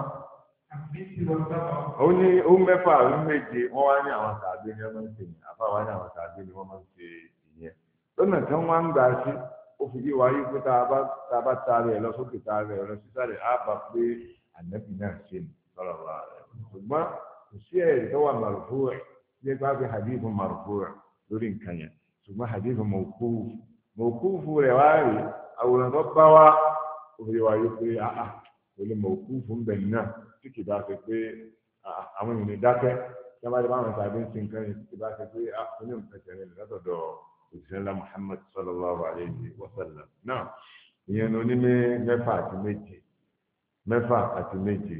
ó ní ó mẹ́fà ó méje wọ́n wá ní àwọn tàbí ní wọ́n máa ń ṣe ìyẹn àbá wá ní àwọn tàbí ní wọ́n máa ń ṣe ìyẹn lọ́nà tí wọ́n máa ń gbà sí ó fi yé wa yí pé tá a bá tá a bá taari ẹ lọ sókè taari ẹ lọ sísàlẹ̀ á bá pé ànábì náà ṣe ní lọ́rọ̀ wa rẹ̀ ṣùgbọ́n kò sí ẹ̀rí tó wà màrúfú rẹ̀ bí ẹ bá fi hadith màrúfú rẹ̀ lórí nǹkan yẹn ṣùgbọ́n hadith mọ̀kúfù mọ̀kúfù rẹ̀ wá rí àwòrán tó bá wá ó fi yé wa yí pé àà kò lè mọ̀kúfù ń bẹ̀ náà tí kì bá fi pé àwọn ènìyàn dákẹ́ tí wọ́n bá ti bá wọn tàbí ń sin nǹkan yẹn tí kì bá fi pé àkúnyẹ̀ ń fẹsẹ̀ rẹ̀ látọ̀dọ̀ ìṣẹ̀lẹ̀ Muhammad sallallahu alayhi wa sallam náà ìyẹn ní oní mẹ́fà àti méje mẹ́fà àti méje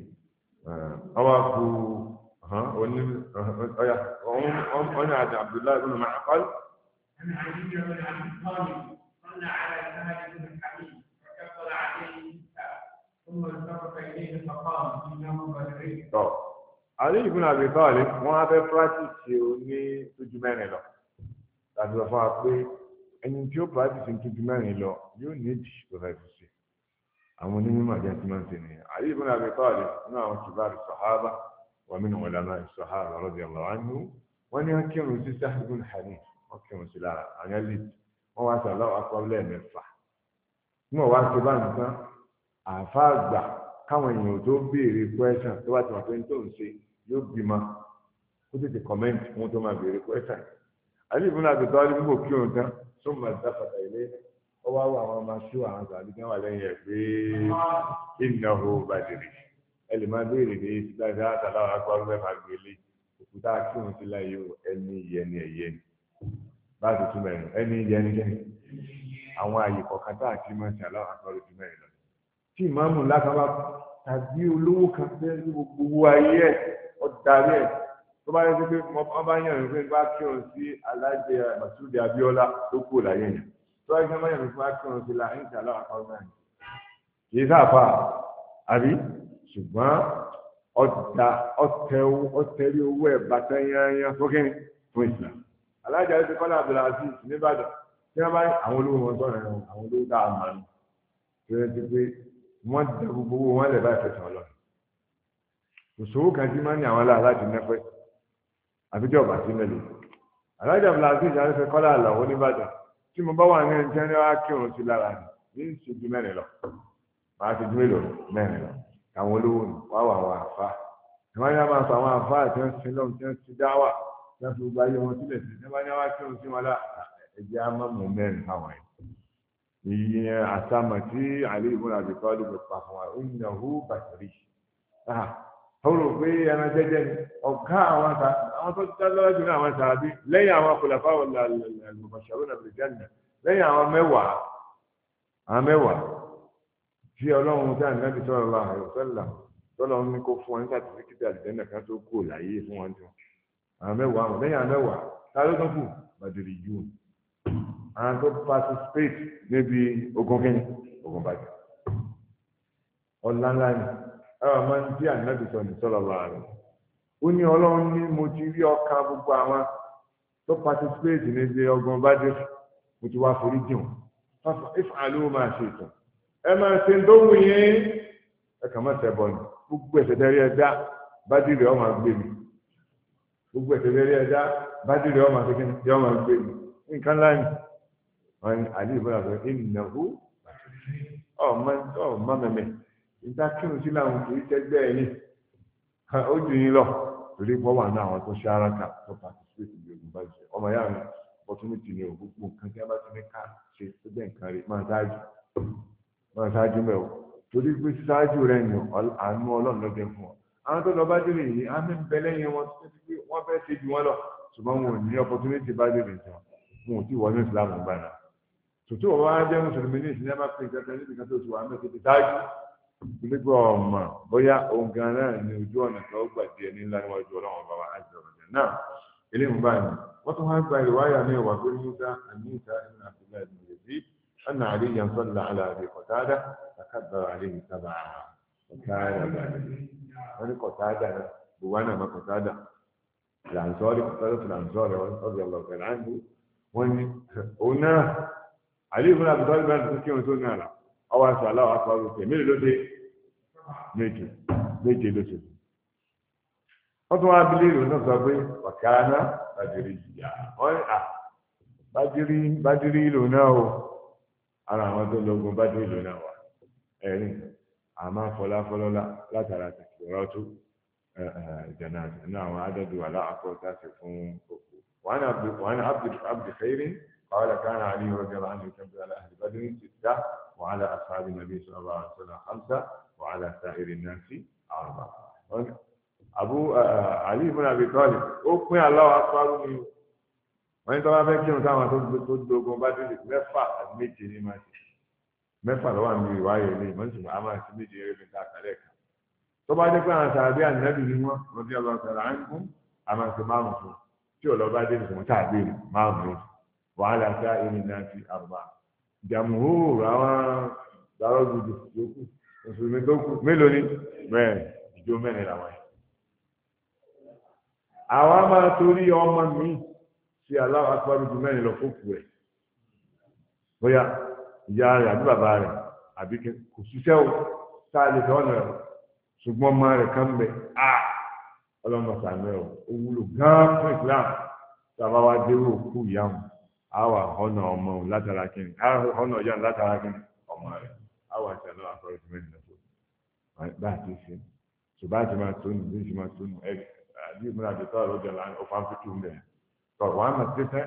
ọwọ́ kú oní ọ̀yà ọ̀nà àti Abdullahi ibn Ma'qal. أنا علي بن أبي طالب صلى على سهل بن حبيب فكبر عليه ثم التفت إليه فقال إنه بدري. علي بن أبي طالب wọ́n á fẹ́ pírátìsì oní tójú mẹ́rin lọ láti lọ fún wa pé ẹni tí ó pàdé sí tuntun mẹ́rin lọ yóò ní èdè tó fẹ́ fi ṣe àwọn onímọ̀ àjẹ́ tí máa ń ṣe nìyẹn Ali ibn Abi Talib nínú àwọn kìbáàrì sàhábà wà mí nìwọ̀n lánàá ìsọ̀hábà radiyallahu anhu wọ́n ní wọ́n kírun sí Sahl ibn Hanif wọ́n kírun sí lára àwọn ẹlẹ́ wọ́n wá sí Allahu akbar lẹ́ẹ̀mẹ́fà níwọ̀n wá sí bá nìkan àáfàá àgbà káwọn èèyàn tó béèrè question tó bá ti wà pé tó ń ṣe yóò bímọ ó tètè kọ́mẹ́ǹtì wọn tó máa béèrè question Ali ibn Abi Talib nígbò kí òun tán tó mọ̀ dáfàtà ilé ó wá wọ àwọn ọmọ sí àwọn àgbà àbíkẹ́ wà lẹ́yìn ẹ̀ pé innahu badri ẹ lè máa béèrè dé sítáṣá àtàláwà agbárú mẹ́fà gbélé òkúta kí òun ti láyé ẹni yẹni ẹ̀yẹ ni bá a ti túmọ̀ ẹ̀nu ẹni yẹni yẹni àwọn àyè kọ̀ọ̀kan tá àti máa ń ṣe aláwọ̀ agbárú ju mẹ́rin lọ. tí ìmáàmù lákàbá tàbí olówó kan fẹ́ ní gbogbo ayé ẹ̀ ọ̀ darí ẹ̀ tó bá yẹ pé wọ́n bá yàn pé bá kírun sí alájẹ Masudi Abiola tó kú láyé yẹn tó bá yẹ pé wọ́n yàn pé bá kírun sí la ń ṣàlọ́ àkọ́kọ́ náà kì í sáfà àbí ṣùgbọ́n ọ̀dà ọ̀tẹ̀rí owó ẹ̀ bàtà yányá fókè fún Islam alájà ẹ̀sìn kọ́lá Abdulaziz nìbàdàn tí wọ́n bá àwọn olówó wọn sọ̀rọ̀ ẹ̀rọ àwọn olówó tá a mọ̀ ní tó yẹ pé wọ́n dẹ gbogbo owó wọn lẹ̀ bá ìfẹsẹ̀ ọlọ́run òṣòwò kan tí máa ń ní àwọn aláàlájì nẹ́pẹ́ àbíjọ́ ọ̀bà sí mẹ́lẹ̀ alájà blasey ìjàlẹ́fẹ́ kọ́lá àlàó nìbàdàn tí mo bá wà ní ẹni tí wọ́n wá kírun sí lára ní ìṣèjú mẹ́rin lọ máa ṣe ju mélòó mẹ́rin lọ àwọn olówó ni wá wà àwọn àfa ìwọ́n ní a máa sọ àwọn àfa àti wọ́n ti lọ́wọ́ tí wọ́n ti dá wà tí wọ́n fi gba ayé wọn sílẹ̀ sí ní wọ́n ní wá kírun sí wọn lá ẹ̀jẹ̀ á má mú mẹ́rin fáwọn ẹ̀ ìyẹn àtàmà tí àlè ìbúra àbíkọ́ ló gbé pa fún wa ó ń yàn hó bàtàrí ó rò pé ẹran jẹjẹ ni ọ̀gá àwọn àwọn tó dá lọ́wọ́ jù ní àwọn sàbí lẹ́yìn àwọn kòlàfà al-mubashshirun bil-jannah lẹ́yìn àwọn mẹ́wàá àwọn mẹ́wàá tí ọlọ́run tí ànábì sallallahu alaihi wasallam tọ́lọ́run ní kó fún wọn nígbà tí kíkítà àdìdẹ́nà kan tó kú láyé fún wọn tí wọn àwọn mẹ́wàá àwọn lẹ́yìn àwọn mẹ́wàá tá ló tó kù bàdìrì yù àwọn tó participate níbi ogun kẹ́ni ogun bàjẹ́ ọ̀lànlá ni ẹ̀rọ máa ń tí ànábì sọ ní sallallahu alaihi wasallam ó ní ọlọ́run ní mo ti rí ọkàn gbogbo àwọn tó participate níbi ogun bàjẹ́ mo ti wá forí jìn wọn if'alu ma shi'tum ẹ máa ṣe tó wù yín ẹ kàn máa ṣẹbọ ni gbogbo ẹ̀ṣẹ̀ tẹrí ẹ̀dá bádìrì ọmọ gbé mi gbogbo ẹ̀ṣẹ̀ tẹrí ẹ̀dá bádìrì ọmọ akékin tí ọmọ gbé mi nǹkan láàyè wọn ni àlè ìbúra sọ ìnáwó ọmọ ọmọ mẹmẹ níta kírun sí làwọn kì í tẹgbẹ ẹ ní ó dùn yín lọ torí pọ wà náà àwọn tó ṣe ara kà tó participate ní ogun bá ṣe ọmọ yàrá mi opportunity ní o gbogbo nǹkan tí a bá ti ní ká ṣe tó bẹ́ẹ̀ nǹkan rí máa dájú máa ṣáájú mẹ́wọ̀ torí pé ṣáájú rẹ̀ ní àánú ọlọ́run lọ́jọ́ fún ọ àwọn tó lọ bá délé yìí á ní bẹ lẹ́yìn wọn tó ti pé wọ́n fẹ́ ṣe ju wọn lọ ṣùgbọ́n wọn ò ní opportunity bá délé jọ wọn ò tí wọ́n ní ìsìlámù gbà náà tòtí wọn wá jẹ́ mùsùlùmí ní ìsìn yàrá pé ìjọba níbi kan tó ti wà ń bẹ̀ tó ti dájú nígbà ọmọ bóyá òun gan náà ní ojú ọ̀nà tó gbà díẹ̀ ní ńlá níwájú ọlọ́run bàbá àjọ ọ̀rọ̀ náà eléyìí báyìí wọ́n tún wá gba ìwáyà ní ìwà pé Musa àmì ìta ìrìn àbúlá ìdílé أن عليا صلى على أبي قتادة فكبر عليه سبعة وكان من قتادة وانا ما قتادة الأنصاري قتادة الأنصاري رضي الله تعالى عنه وهنا علي بن أبي طالب بن سكين وسولنا لا أو أسأل الله أكبر كمل لوتي méjì méjì ló ṣe wọ́n tún wá bílẹ̀ ìlú náà sọ pé wàkánà bàdìrí ìyá wọ́n à bàdìrí bàdìrí ìlú náà o ara àwọn tó lọ́gbọ́n bàdìrí ìlú náà wà ẹ̀rín àmọ́ fọláfọlọ́lá látara tẹ̀sí rọ́tú ìjànà ní àwọn adọ́dù aláàkọ́ sáṣẹ fún òkú wọ́n á abdi khairin قال كان علي رضي الله عنه يكبر على أهل بدر ستة وعلى أصحاب النبي صلى الله عليه وسلم خمسة وعلى سائر الناس أربعة. أبو علي بن أبي طالب أقوى الله أكبر منه. وإن طبعا فكروا كما تدوكم بدر مفع الميتي لما مفع لو أن رواية لي من سمع أما سميتي يريد ذاك عليك. طبعا كان أصحاب النبي رضي الله تعالى عنهم أما سمعهم شو لو بدر سمع تعبير ما هم وعلى سائر الناس أربعة جمهور àwọn dárọ́gùdù yòókù mùsùlùmí tó kù mélòó ni mẹ́rin ìjọ mẹ́rin làwọn yìí. àwa máa torí ọmọ mi sí Allahu Akbar ju mẹ́rin lọ fókù ẹ̀ bóyá ìyá rẹ̀ àbí bàbá rẹ̀ àbí kò ṣiṣẹ́ o tá a lè fẹ́ ọ̀nà rẹ̀ ṣùgbọ́n ọmọ rẹ̀ kan bẹ̀ á ọlọ́mọ sàmì ẹ̀ ó wúlò gán fún Islam tàbá wa dérò òkú ìyá wọn. Àwa ọ̀nà ọmọ látara kí ni ọ̀nà ọ̀yá látara kí ni ọmọ rẹ̀ àwa àti àlọ́ àkọ́rẹ́ mẹ́rin lọ́sọ̀ bá a ti ṣe ṣùgbọ́n àti máa tó nù bí ṣe máa tó nù ẹ̀ bí ìmúra àti tọ́ ọ̀rọ̀ jẹ̀lá ọ̀fà ń fi tún bẹ̀ tọ̀ wọ́n á máa ti fẹ́.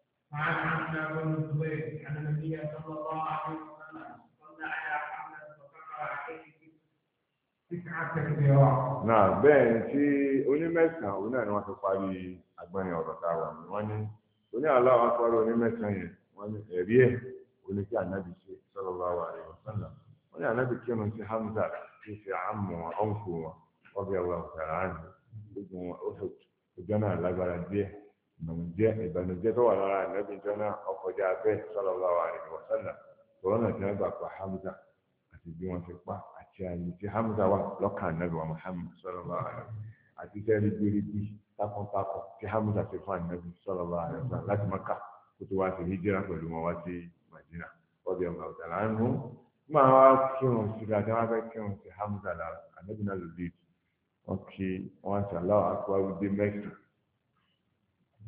náà bẹ́ẹ̀ tí onímẹ̀sán òun náà ni wọ́n ti parí agbẹ́rin ọ̀rọ̀ tá a wà ní wọ́n ní oní aláwọ̀ akọ́rọ̀ onímẹ̀sán yẹn wọ́n ní ẹ̀rí ẹ̀ oní kí ànábì ṣe sallallahu alaihi wasallam wọ́n ní ànábì kírun sí Hamza tí ṣe àmọ̀ ọ̀nkù wọn wọ́n fi àwọn ọ̀sàrà àná gbogbo wọn ó sọ ìjọ náà lágbára díẹ̀ ìbànújẹ́ ìbànújẹ́ tó wà lára ànábì ìjọ náà ọkọjá abẹ́ sallallahu alaihi wasallam tòun náà ti wọ́n gbà pa Hamza àti bí wọ́n ti pa àti àyè tí Hamza wà lọ́kàn ànábì wa Muhammad sallallahu alaihi àti sẹ́rí gbérígbí takuntakun tí Hamza ti fún ànábì sallallahu alaihi wasallam láti Mákà kó tó wá sí hijira pẹ̀lú wọn wá sí Madina ọdẹ ọmọ ọ̀tàlá ń mú máa wá kírun sí i àti wọn fẹ́ kírun sí Hamza lára ànábì náà lòdì wọn kí wọn ṣe Allahu Akbar dé mẹ́sàn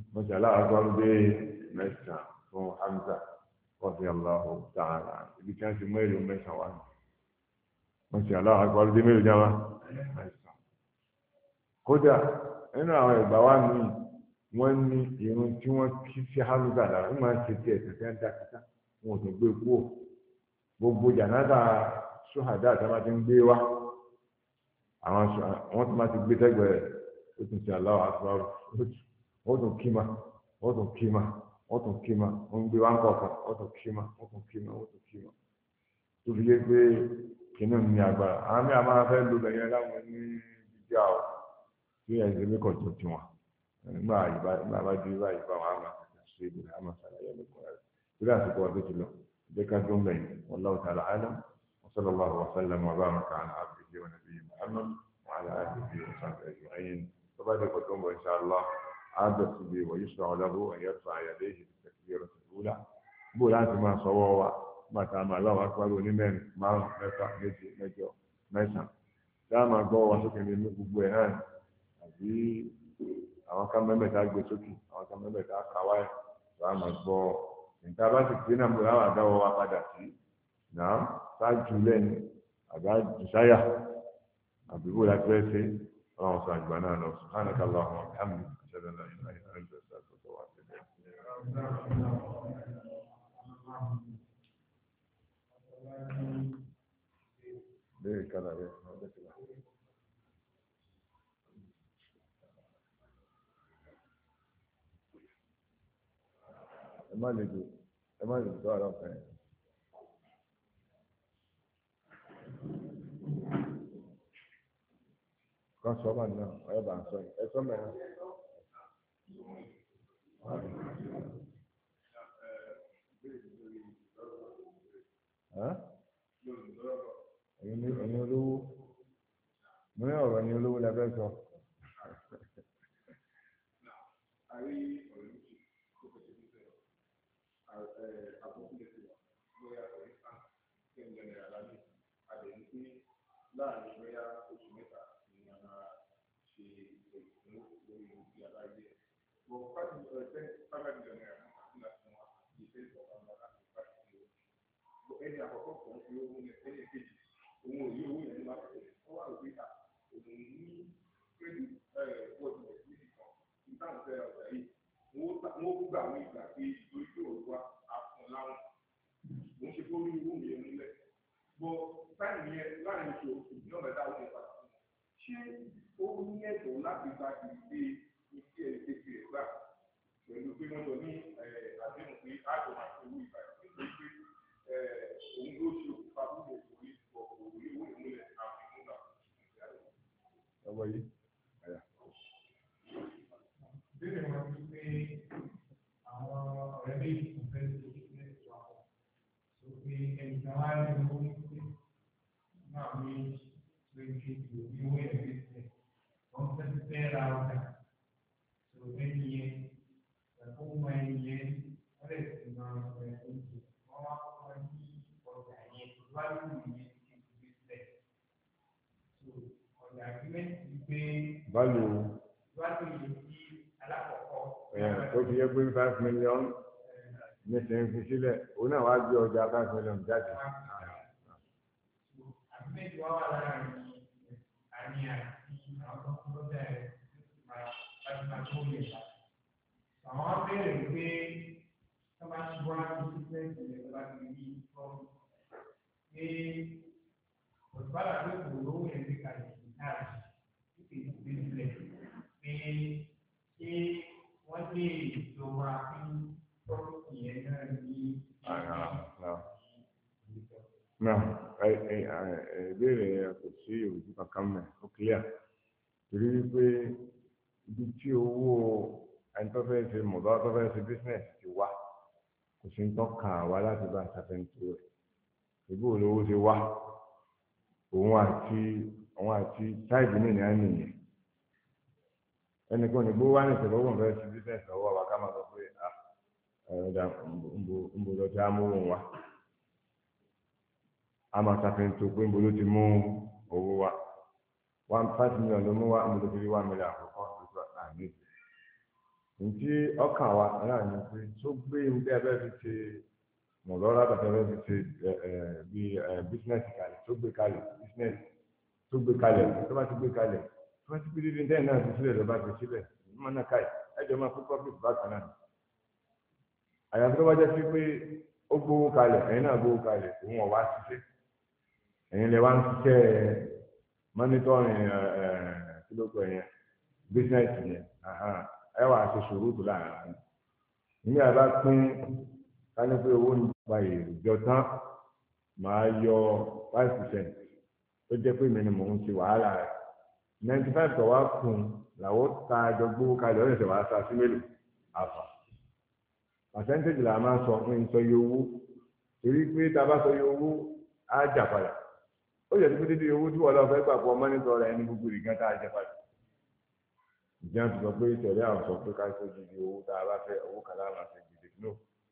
wọ́n ti aláàgbọ́n gbé mẹ́sàn-án fún Hamza rọ́bì aláhùn tààrà ibi tí wọ́n ti mú èrò mẹ́sàn-án wá wọ́n ti aláàgbọ́n gbé mélòó jáwá mẹ́sàn-án. kódà nínú àwọn ìgbà wa míì wọ́n ní irun tí wọ́n kí sí Hamza lára wọ́n máa ń ṣe tiẹ̀ tẹ̀sẹ̀ ń dákítá wọn ò tún gbé kú ò gbogbo jàǹdà ṣùhàdá àti àwọn ti ń gbé wá àwọn wọ́n tún máa ti gbé tẹ́gbẹ̀ẹ́ ó tún ṣe aláwọ̀ àtúwárò wọ́n tún kí ma wọ́n tún kí ma wọ́n tún kí ma wọ́n ń gbé wá ń kọ̀ọ̀kan wọ́n tún kí ma wọ́n tún kí ma wọ́n tún kí ma tó fi yé pé kìnnì ní agbára àwọn mí àmọ́ fẹ́ lo bẹ̀yẹn láwọn ní jíjá o tí ẹ̀ ń ṣe mẹ́kọ̀ọ́ tó ti wọn nígbà bá di báyìí bá wọn àmà ṣe ìdílé àmà ṣàlàyé lẹ́kọ̀ọ́ rẹ̀ tí láti kọ́ ọdún ti lọ jẹ́ ká tó ń bẹ̀yìn wallahu ta'ala a'lam wa sallallahu wa sallam wa baraka ala abdihi wa nabiyyi Muhammad wa ala alihi wa sahbihi ajma'in tó bá dé kọ́ tó ń bọ̀ insha Allah عادت به ويشرع له أن يرفع يديه في التكبيرة الأولى بولات ما صووا ما تعمل الله أكبر ونمن ما نفع نجي نجو نسم دام قوة سكن المقبوهان أبي أو كم من بتاع بسوكي أو كم من بتاع كواي دام قوة إنت بس كنا بلا أداء وقدرتي نعم ساجلين أداء جسايا أبي بولات بسي الله سبحانه وتعالى سبحانك اللهم وبحمدك أشهد أن لا إله إلا أنت أستغفرك وأتوب إليك. ليه كذا ليه؟ ẹ má lè dùn ẹ má lè dùn tó àrà ọ̀fẹ́ yẹn. kan sọ ma náà ẹ bá ń sọ yìí ẹ sọ mẹ́rin. ẹ̀yin olówó mo ní ọ̀rọ̀ ẹ̀yin olówó la fẹ́ sọ. láàrin bóyá oṣù mẹ́ta ni a máa ṣe ìpinnu lórí ìyàrá ilé ẹ̀. bọ̀ pàtó ẹgbẹ́ five million naira ní àti láti wọn ìṣe ìjọba ọmọ láti five million. bọ̀ ẹni àkọ́kọ́ kan fi owó ní ẹni kejì òun ò yí owó yẹn ní láti tẹ̀lé ó wà lórí ìta òun ní pẹ̀lú bọ́ọ̀dù ẹ̀ sí ìkan ìtàn fẹ́ ọ̀dà yìí wọ́n gbà wí ìgbà pé ìtòrí tó wà àfọ̀n láwọn mo ń ṣe kó rí owó mi yẹn nílẹ̀. bọ̀ táìmù yẹn láàrin oṣù oṣù náà mẹ́ta ó lè padà fún wọn. ṣé ó ní ẹ̀tọ́ láti gba ìgbé ìgbé kékeré gbà pẹ̀lú pé wọ́n jọ ní àdéhùn pé àjọ máa fi owó ìgbà nítorí pé òun ló ṣe òkúta fún òkúrí òkúrí owó ìmúlẹ̀ àfi múlà. ọwọ́ yìí. Bẹ́ẹ̀ni wọ́n ti pé àwọn ọ̀rẹ́ méjì kò fẹ́ ṣe ìpínlẹ̀ ìjọba sọ pé ẹnìkan wá ní owó náà ní lórí ìlú ní owó ẹ̀rí ìṣẹ̀ wọ́n fẹ́ fẹ́ ra ọjà sọ ẹni yẹn ẹ̀kọ́ mọ ẹni yẹn wọ́n lè sì máa ń sọ ẹni yẹn wọ́n wá fún wọn ní ọjà yẹn wájú yẹn ti gbé sẹ̀ ọjà àgbẹ̀mẹ̀tì gbé báyìí wájú yẹn ti alákọ̀ọ́kọ́. tó fi yẹ pé five million ní sẹ́yìn fi sílẹ̀ òun náà wá gbé ọjà five million jáde. Àbílẹ̀ wà wà láàrin àní àti àwọn tó kúrò bẹ́ẹ̀ láti máa tó lè bá. Àwọn abẹ́rẹ́ pé ká máa ṣe wá ní sísẹ́ǹtì rẹ̀ láti rí ìfọ́nù. Pé òṣùpálà tó kò lówó yẹn ti kàlẹ̀ ìdáàbò títí ìdílé pé ṣé wọ́n lè jọba fún tọ́kì yẹn náà ní náà ìbéèrè yẹn kò sí òjú kankan mẹ́ ó clear torí wípé ibi tí owó ẹni tó fẹ́ ṣe mọ̀bá tó fẹ́ ṣe business ti wá kò sí ń tọ́ka wá láti bá ṣàfẹ́ǹtì rẹ̀ ìbú olówó ti wá òun àti òun àti táìbì ní ìyá nìyẹn ẹnìkan ní gbówó wá ní ìṣẹ̀lẹ̀ owó fẹ́ ṣe business ọwọ́ wa ká máa sọ pé ẹ̀rọ̀dà ń bò lọ sí amóhùn wa a máa ṣàfihàn tó pé ń bò ló ti mú owó wa one five million ló mú wa ń bò ló ti rí one million àkọ́kọ́ lójú àmì ntí ọkàn wa náà ní pé tó gbé ilé ẹbẹ fi ṣe mọ̀lọ́rà tàbí ẹbẹ fi ṣe bí bísínẹ́sì kalẹ̀ tó gbé kalẹ̀ bísínẹ́sì tó gbé kalẹ̀ tó bá ti gbé kalẹ̀ tó bá ti gbé dídí dẹ́yìn náà ti sílẹ̀ tó bá ti sílẹ̀ ìmọ̀ náà káyì ẹjọ́ máa fún pọ́blìkì bákan náà. àyàfi tó bá jẹ́ sí pé ó gbówó kalẹ̀ ẹ̀yin náà gbówó kalẹ̀ òun ọ̀ wá ṣiṣẹ́ ẹ̀yin lè wá ń ṣiṣẹ́ mọ́nítọ́rìn kílókù ẹ̀yẹn bísínẹ́sì yẹn ẹ wà ṣe ṣòro tó láàrin nígbà bá pín ká ní pé owó nípa èrò jọ tán máa yọ five percent tó jẹ́ pé mi ni mò ń ṣe wàhálà rẹ̀ ninety five tó wá kùn làwọn ta àjọ gbówó kalẹ̀ ọ̀rẹ́ ìṣẹ̀ wàá sa sí mélòó àfà percentage là máa sọ fún ìsọ iye owó torí pé tá a bá sọ iye owó á jà padà ó yẹ kí dídí owó tí wọ́n lọ fẹ́ gbà pọ̀ mọ́nítọ̀ rẹ̀ ní gbogbo ìgbà tá a jẹ padà ìjẹun ti sọ pé ìtẹ̀lé àwọn sọ pé ká tó dídí owó tá a bá fẹ́ owó kan láwọn àti gidi no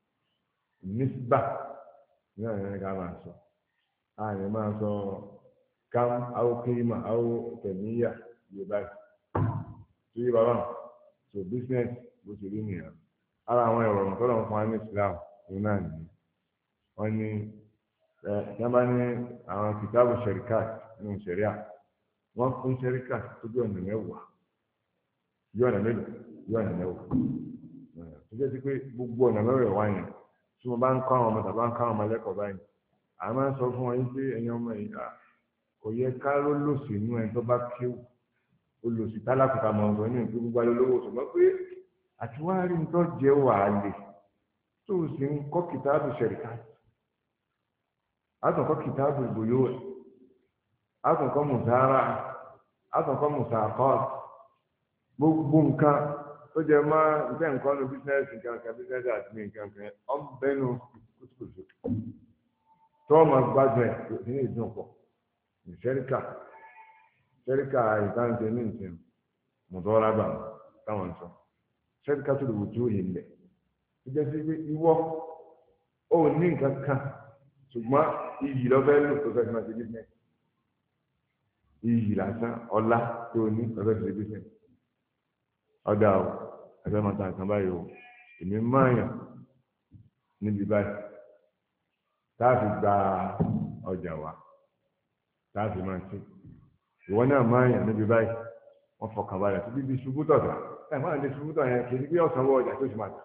nísbà náà ní ká máa sọ àyè máa sọ kam awo kéema awo tẹ̀míyà yóò báyìí tó yé bàbá so business bó ṣe rí nìyẹn ara àwọn ìrọ̀rùn tó lọ́n fún wa ní Islam òun náà nìyí wọ́n ní ẹ tí wọ́n bá ní àwọn kìtàbù sẹ̀ríkàt nínú sẹ̀ríà wọ́n fún sẹ̀ríkàt tó bí ọ̀nà mẹ́wàá bí ọ̀nà mélòó bí ọ̀nà mẹ́wàá tó jẹ́ sí pé gbogbo ọ̀nà mẹ́wàá wá yẹn tí mo bá ń kọ́ àwọn ọmọ tàbá ń kọ́ àwọn ọmọ lẹ́kọ̀ọ́ báyìí à máa ń sọ fún wọn yín pé ẹ̀yin ọmọ yìí kò yẹ ká ló lòsì inú ẹni tó bá kéwù olòsì tálákùtà mọ̀ ọ̀sán ní ìpín gbogbo alólówó ṣùgbọ́n pé àti wá rí nǹkan jẹ́ wàhálẹ̀ tó o sì ń kọ́ kìtàbù sẹ̀ríkàt àtúnkọ́ kìtàbù ìbòyó ẹ̀ àtúnkọ́ mùsàárà àtúnkọ́ mùsàkọ́t gbogbo nǹkan tó jẹ máa ìfẹ́ nǹkan ní bísínẹ́sì nǹkan kan bísínẹ́sì àti ní nǹkan kan ọ̀bẹ́nu kùtùkùtù tó ọmọ gbádùn ẹ̀ ní ìdùn pọ̀ sẹ́ríkà sẹ́ríkà ìtànṣe ní ìsìn mùtọ́lábà táwọn sọ sẹ́ríkà tó lè wò tí ó yẹ lẹ̀ tó jẹ́ sí pé ìwọ ó ní nǹkan kan ṣùgbọ́n iyì lọ́fẹ́ lò tó fẹ́ fi máa ṣe bísínẹ́sì iyì lásán ọlá tó ní lọ́fẹ́ fi ṣe bísínẹ́sì ọ̀dà o ẹgbẹ́ máa ta nǹkan báyìí o èmi máa yàn níbi báyìí táàfì gba ọjà wa táàfì máa ṣe ìwọ náà máa yàn níbi báyìí wọ́n fọkàn balẹ̀ tó bíbí ṣubú tọ̀tà ẹ̀ máa ń lè ṣubú tọ̀ yẹn kì í bí ọ̀sán wọ ọjà tó ṣe máa tà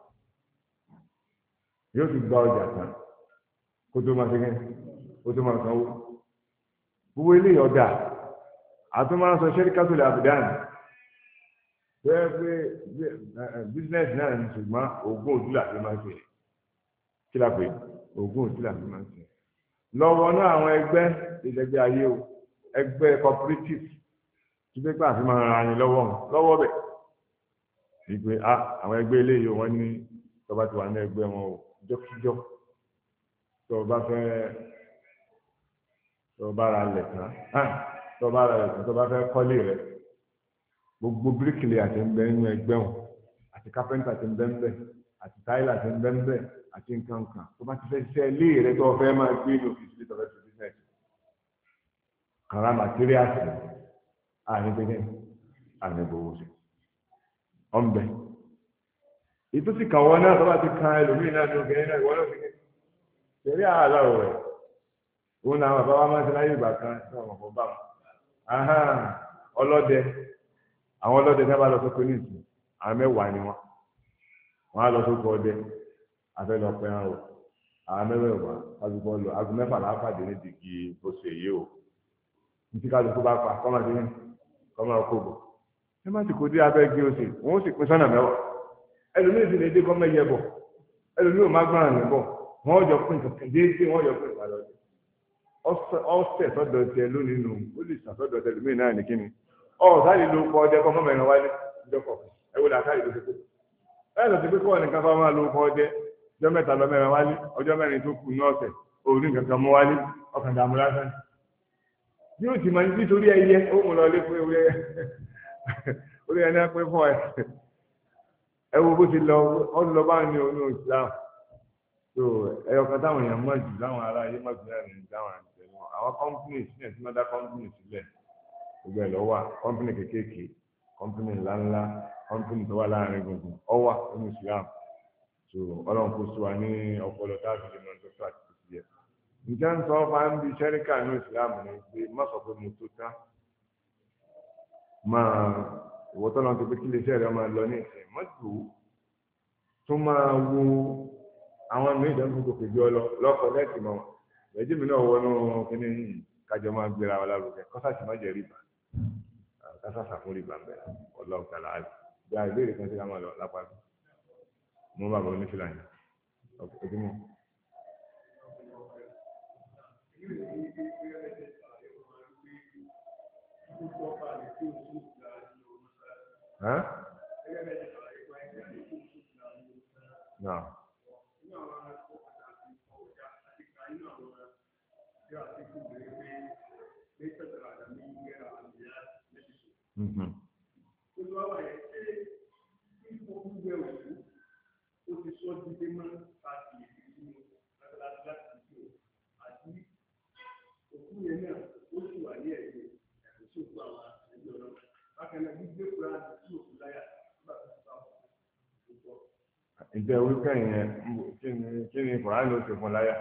yóò ti gba ọjà tán kó tó máa ṣe kí kó tó máa sanwó gbogbo eléyìí ọ̀dà àtúmọ̀ sọ ṣẹ́ríkà tó lè àbùdá nì bẹ́ẹ̀ pé business náà ní ṣùgbọ́n ogún òdúlà ló máa ń ṣe kí la pè ogún òdúlà ló máa ń ṣe lọ́wọ́ náà àwọn ẹgbẹ́ ìlẹ́gbẹ́ ayé o ẹgbẹ́ cooperative tí pé pé àfi máa ra ni lọ́wọ́ lọ́wọ́ bẹ̀ wípé àwọn ẹgbẹ́ eléyìí wọ́n ní tọ́ba ti wà ní ẹgbẹ́ wọn o jọ́kíjọ́ tó o bá fẹ́ tó o bá ra lẹ̀ tán tó o bá ra lẹ̀ tán tó o bá fẹ́ kọ́lé rẹ̀ gbogbo bíríkìlì àti ń bẹ nínú ẹgbẹ́ wọn àti kápẹ́ńtà ti ń bẹ ń bẹ àti táìlà ti ń bẹ ń bẹ àti nǹkan kan tó bá ti fẹ́ ṣiṣẹ́ ilé rẹ tó o fẹ́ máa gbé ní òfìsì tó fẹ́ fi bísíǹsì kàrà màtíríàsì àní gbẹ́gẹ́ àní gbowó sí ọ̀nbẹ ètò sì kàn wọ́n náà tó bá ti kan ẹlòmíì náà ní obìnrin náà ìwọ́n náà fi ṣeré àlọ́ rẹ̀ òun náà bàbá wa máa ń ṣe láyé ìgbà kan ní ọmọ kan bá wọn ọlọ́dẹ àwọn ọlọ́dẹ tí wọ́n bá lọ sóko ní ìsìn àwọn mẹ́wàá ni wọ́n wọ́n á lọ sóko ọdẹ afẹ́ lọ pẹ́ hàn o àwọn mẹ́wàá àgùkọ lọ àgù mẹ́fà lápàdé ní dìgì bó ṣe yé o ntí kálukú bá pa kọ́mọdé ní kọ́mọdé kó bò ẹ má ti kó dé abẹ́ gé o ṣe wọ́n sì pín sọ́nà mẹ́wàá ẹlòmíì sì lè dé kọ́mọ ẹyẹ bọ̀ ẹlòmíì ò má gbọ́n àná bọ̀ wọ́n jọ pín kankan déédéé wọ́n jọ pín ìpàdé ọ̀sẹ̀ sọ́dọ̀ tiẹ̀ lónìí nù ó lè sàsọ́dọ̀ tẹlifíìn náà ní kíni ọ̀ sáyé ló kọ́ ọdẹ kọ́ mọ́ mẹ́rin wálé ìjọkọ̀ ẹ wò láti àyè ló ṣe pé ẹ lọ sí pé kọ́ nìkan kọ́ máa ló kọ́ ọdẹ ọjọ́ mẹ́ta lọ mẹ́rin wálé ọjọ́ mẹ́rin tó kù ní ọ̀sẹ̀ òru nǹkan kan mọ́ wálé ọkàn dààmú lásán yóò ti máa ń nítorí ẹyẹ ó mú lọ lé pé orí ẹ orí ẹ náà pé fún ẹ ẹ wo bó ti lọ ọ lọ bá ní onú Islam so ẹyọ kan táwọn èèyàn mọ̀ jù láwọn ará ayé mọ̀ jù náà ní táwọn àtẹnumọ́ àwọn companies ní ẹ̀sìn mọ́dá companies sílẹ̀ gbogbo ẹ̀ lọ́wọ́ company kékèké kọ́mpínì ńláńlá kọ́mpínì tó wà láàrin gbùngbùn ọwà nínú Islam tó ọlọ́run kò sí wa ní ọpọlọ táàbí lè máa ń tọ́jú àti tòṣì yẹ. ǹjẹ́ ń sọ máa ń bi sẹ́ríkà ní Islam ní pé má sọ pé mo tó tán máa ìwọ́tọ́ náà tó pé kí iléeṣẹ́ rẹ̀ máa lọ ní ìsìn mọ́tò tó máa wo àwọn ẹ̀mí ìdánwò tó pèjọ lọ lọ́kọ̀ lẹ́ẹ̀kì mọ́ ẹ̀jí mi náà wọnú kíní kájọ máa gbéra wa lárugẹ kọ́sàtì má jẹ́ rìbá kásásà fún rìbá bẹ̀rẹ̀ ọlọ́run tààlà àlè bí i ìbéèrè kan sí ká máa lọ lápá bí mo bá bọ̀ onífìlà yẹn ọdún mọ́. Huh? No. Mm-hmm. Ìjẹ́ wípé yẹn kí ni kí ni Kùránì ló ti fún láyà?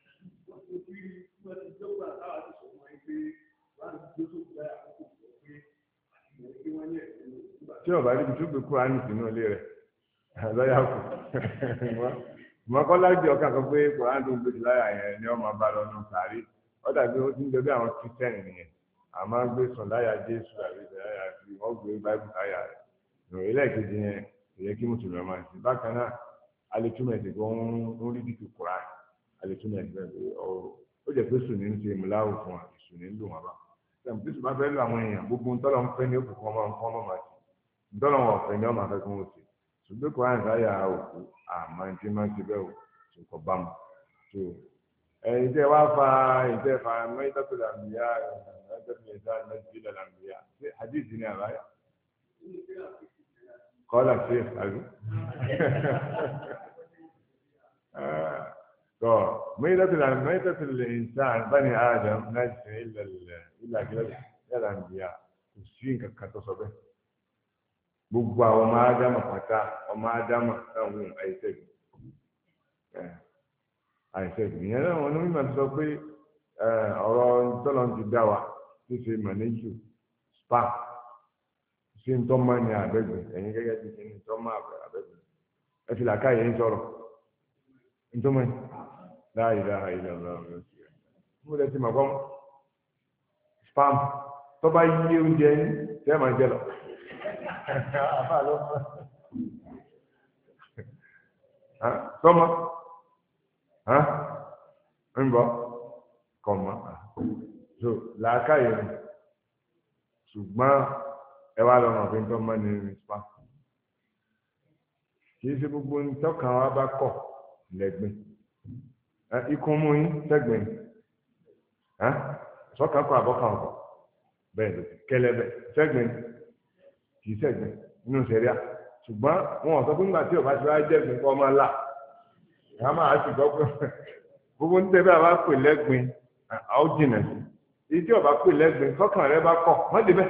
Tí ọba níbi tó gbé Kùránì sínú ilé rẹ̀ lọ́yà kù. Mọ̀kànlá jẹ́ ọkàn kan pé Kùránì tó ń gbé láyà yẹn ni ọmọ bá lọ nù sàárì. Ó dàbí ó ti ń jẹ bí àwọn Kírísítẹ́nì nìyẹn. Àmọ́ gbé sùn láyà Jésù àbí láyà bí wọ́n gbé Báíbù láyà rẹ̀. Ìròyìn lẹ́ẹ̀kejì yẹn ìyẹn kí mùsùlùmí máa ṣe. Bákan náà alẹ́túmọ̀ ẹ̀sìn tó ń rí dìtì Kùránì alẹ́túmọ̀ ẹ̀sìn tó ó jẹ́ pé sùn ní ń ṣe mùláwù fún wa sùn ní ń lò wọn bá. Sẹ́mi tí sùn bá fẹ́ lọ àwọn èèyàn gbogbo ntọ́lọ́ ń fẹ́ ní òkú kan máa ń kọ́ mọ́ máa ṣe. Ntọ́lọ́ wọn ọ̀fẹ́ ni wọ́n máa fẹ́ kí wọ́n ṣe. Ṣùgbọ́n Kùránì sáyà òkú àmọ́ ẹni tí máa ń ṣe bẹ́ẹ̀ o tó kọ bá mu. tó ẹ̀yin tẹ́ wá fa ìtẹ́ fa mẹ́tàtò làǹbíyá mẹ́tàtò ìta mẹ́tàtò làǹbíyá ṣé hadith ni àbáyà kọ́lá ṣe àlù. tó mẹ́tàtò mẹ́tàtò ìnsán bani Adam náà ṣe ilẹ̀ ilẹ̀ ilẹ̀ làǹbíyá kò sí nǹkan kan tó sọ bẹ́ẹ̀. Gbogbo àwọn ọmọ ádámà pátá ọmọ ádámà táwọn àìsẹ́gun àìsẹ́gun ìyẹn náà wọn ní mímọ̀ sọ pé ọ̀rọ̀ tọ́lọ̀ ti dá wa tó ṣe mọ̀nẹ́jù spa ṣé ń tọ́mọ ní àbẹ́gbẹ̀ ẹ̀yin gẹ́gẹ́ bí kí ń tọ́mọ àbẹ́gbẹ̀ ẹ fi làákà yẹn sọ̀rọ̀ ń tọ́mọ yìí láàyè láàyè lọ́wọ́ ọ̀rọ̀ sí ẹ̀ mo lẹ ti mọ̀ kọ́ spam tó bá yí oúnjẹ yín tẹ́ ẹ̀ máa jẹ lọ. Sọmọ ń bọ kọmọ so làákàyè ni ṣùgbọ́n ẹ wá lọ́nà pé nítorí mọ́ ní nípa kì í ṣe gbogbo nítọ́kàn wa bá kọ̀ lẹ́gbìn ikú mú yín sẹ́gbìn sọ́kàn kọ àbọ̀kàn ọ̀kọ̀ bẹ́ẹ̀ ló kẹlẹ́bẹ̀ sẹ́gbìn kì í sẹ́gbìn nínú sẹ́ríà ṣùgbọ́n wọn ò sọ pé nígbà tí ọba ti wá jẹ́gbìn kọ́ máa là ìyá máa ti gbọ́ pé gbogbo ní tẹ́lẹ̀ àbá pè lẹ́gbìn àwọn jìnà sí èyí tí ọba pè lẹ́gbìn sọ́kàn rẹ bá kọ̀ má débẹ̀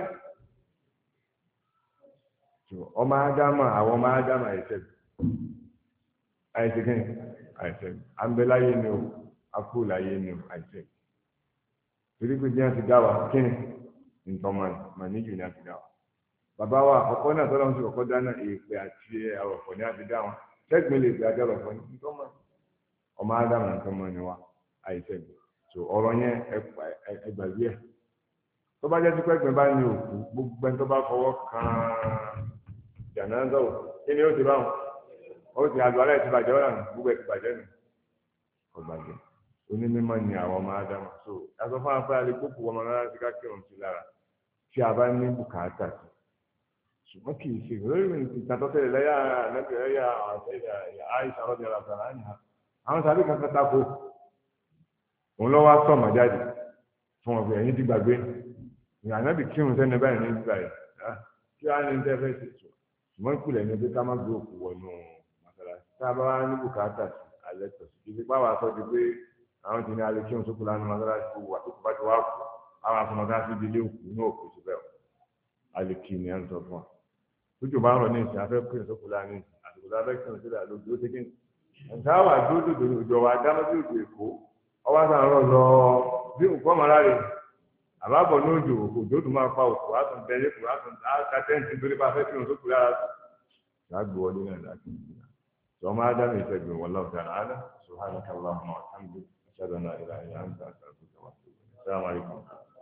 ọmọ ádámà àwọn ọmọ ádámà àìsẹ́gbìn àìsẹ́gbìn àìsẹ́gbìn àmbẹ́láyé ni o akúláyé ni o àìsẹ́gbìn torí pé bí wọ́n ti dá wa kí ni nǹkan mà níjù ní a ti dá wa. Bàbá wa àkọ́kọ́ náà tọ́lá ń sọ kọ́kọ́ dáná èèpẹ̀ àti àrọ̀fọ̀ ní àti dáwọn sẹ́gbìn lè fi àti àrọ̀fọ̀ ní nǹkan mọ́ ọmọ ádámù nǹkan mọ́ ni wa àìsẹ́gbìn tó ọ̀rọ̀ yẹn ẹgbàgbé ẹ̀ tó bá jẹ́ sípẹ́ gbìn bá ní òkú gbogbo ẹni tó bá fọwọ́ kan jàǹdà òkú kí ni ó ti báwọn ó ti àlọ́ alẹ́ ti bàjẹ́ ọ̀ràn gbogbo ẹ̀ ti bàjẹ́ nù kò bàjẹ́ onímọ̀ ni àwọn ọmọ ádámù so yàtọ̀ fún afẹ́ alẹ́ gbogbo ọmọ náà ti ká kírun sí lára tí a bá ní bùkátà sí ṣùgbọ́n kì í ṣe lórí ìtàtọ́tẹ̀lẹ̀ lẹ́yà lẹ́bí ẹ̀yà àìsàn ọ̀dẹ̀ àlàbàrà àyà àwọn sàbí kankan tako òun lọ́wọ́ sọ̀mọ̀ jáde fún ọ̀gbìn ẹ̀yìn ti gbàgbé ní ànábì kírun sẹ́ni báyìí ní ìgbà yìí kí á ní tẹ́ fẹ́ ṣètò ṣùgbọ́n ìpìlẹ̀ ní pé ká má gbé òkú wọnú mọ́sálásí tá a bá wá ní bùkátà sí alẹ́ tọ̀ sí kí ipá wa sọ di pé àwọn ti ní alẹ́ kírun sókù lánàá mọ́sálásí kó wà tó kù bá ti wá kù àwọn afọmọdásí di ilé òkú ní òkú síbẹ̀ alìkì ni à ń sọ fún wa lójú bá ń rọ ní ìsìn afẹ́ pé ìsọ́kù láàrin ìsìn àsìkò tá a fẹ́ kí ọ̀sẹ̀ lójú ó ti kí ẹ̀ka wà dúró dòdò òjò wa dáná sí òjò èkó ọwọ́ sàn rọ̀ lọ bí nǹkan ọmọ rárẹ̀ àbábọ̀ ní òjò òjò tó máa fa òkú àtún bẹ́ẹ̀ kù àtún àtàtẹ́ǹtì nítorí bá fẹ́ kí ọ̀sẹ̀ kù lára lágbo ọdún náà láti ìgbìyà sọmọ ádámù ìṣẹ́gun wọn lọ́wọ́ tààrà ádá subhanaka allahumma wa bihamdika ashhadu an la ilaha illa anta astaghfiruka wa atubu ilayk. Assalamu alaikum.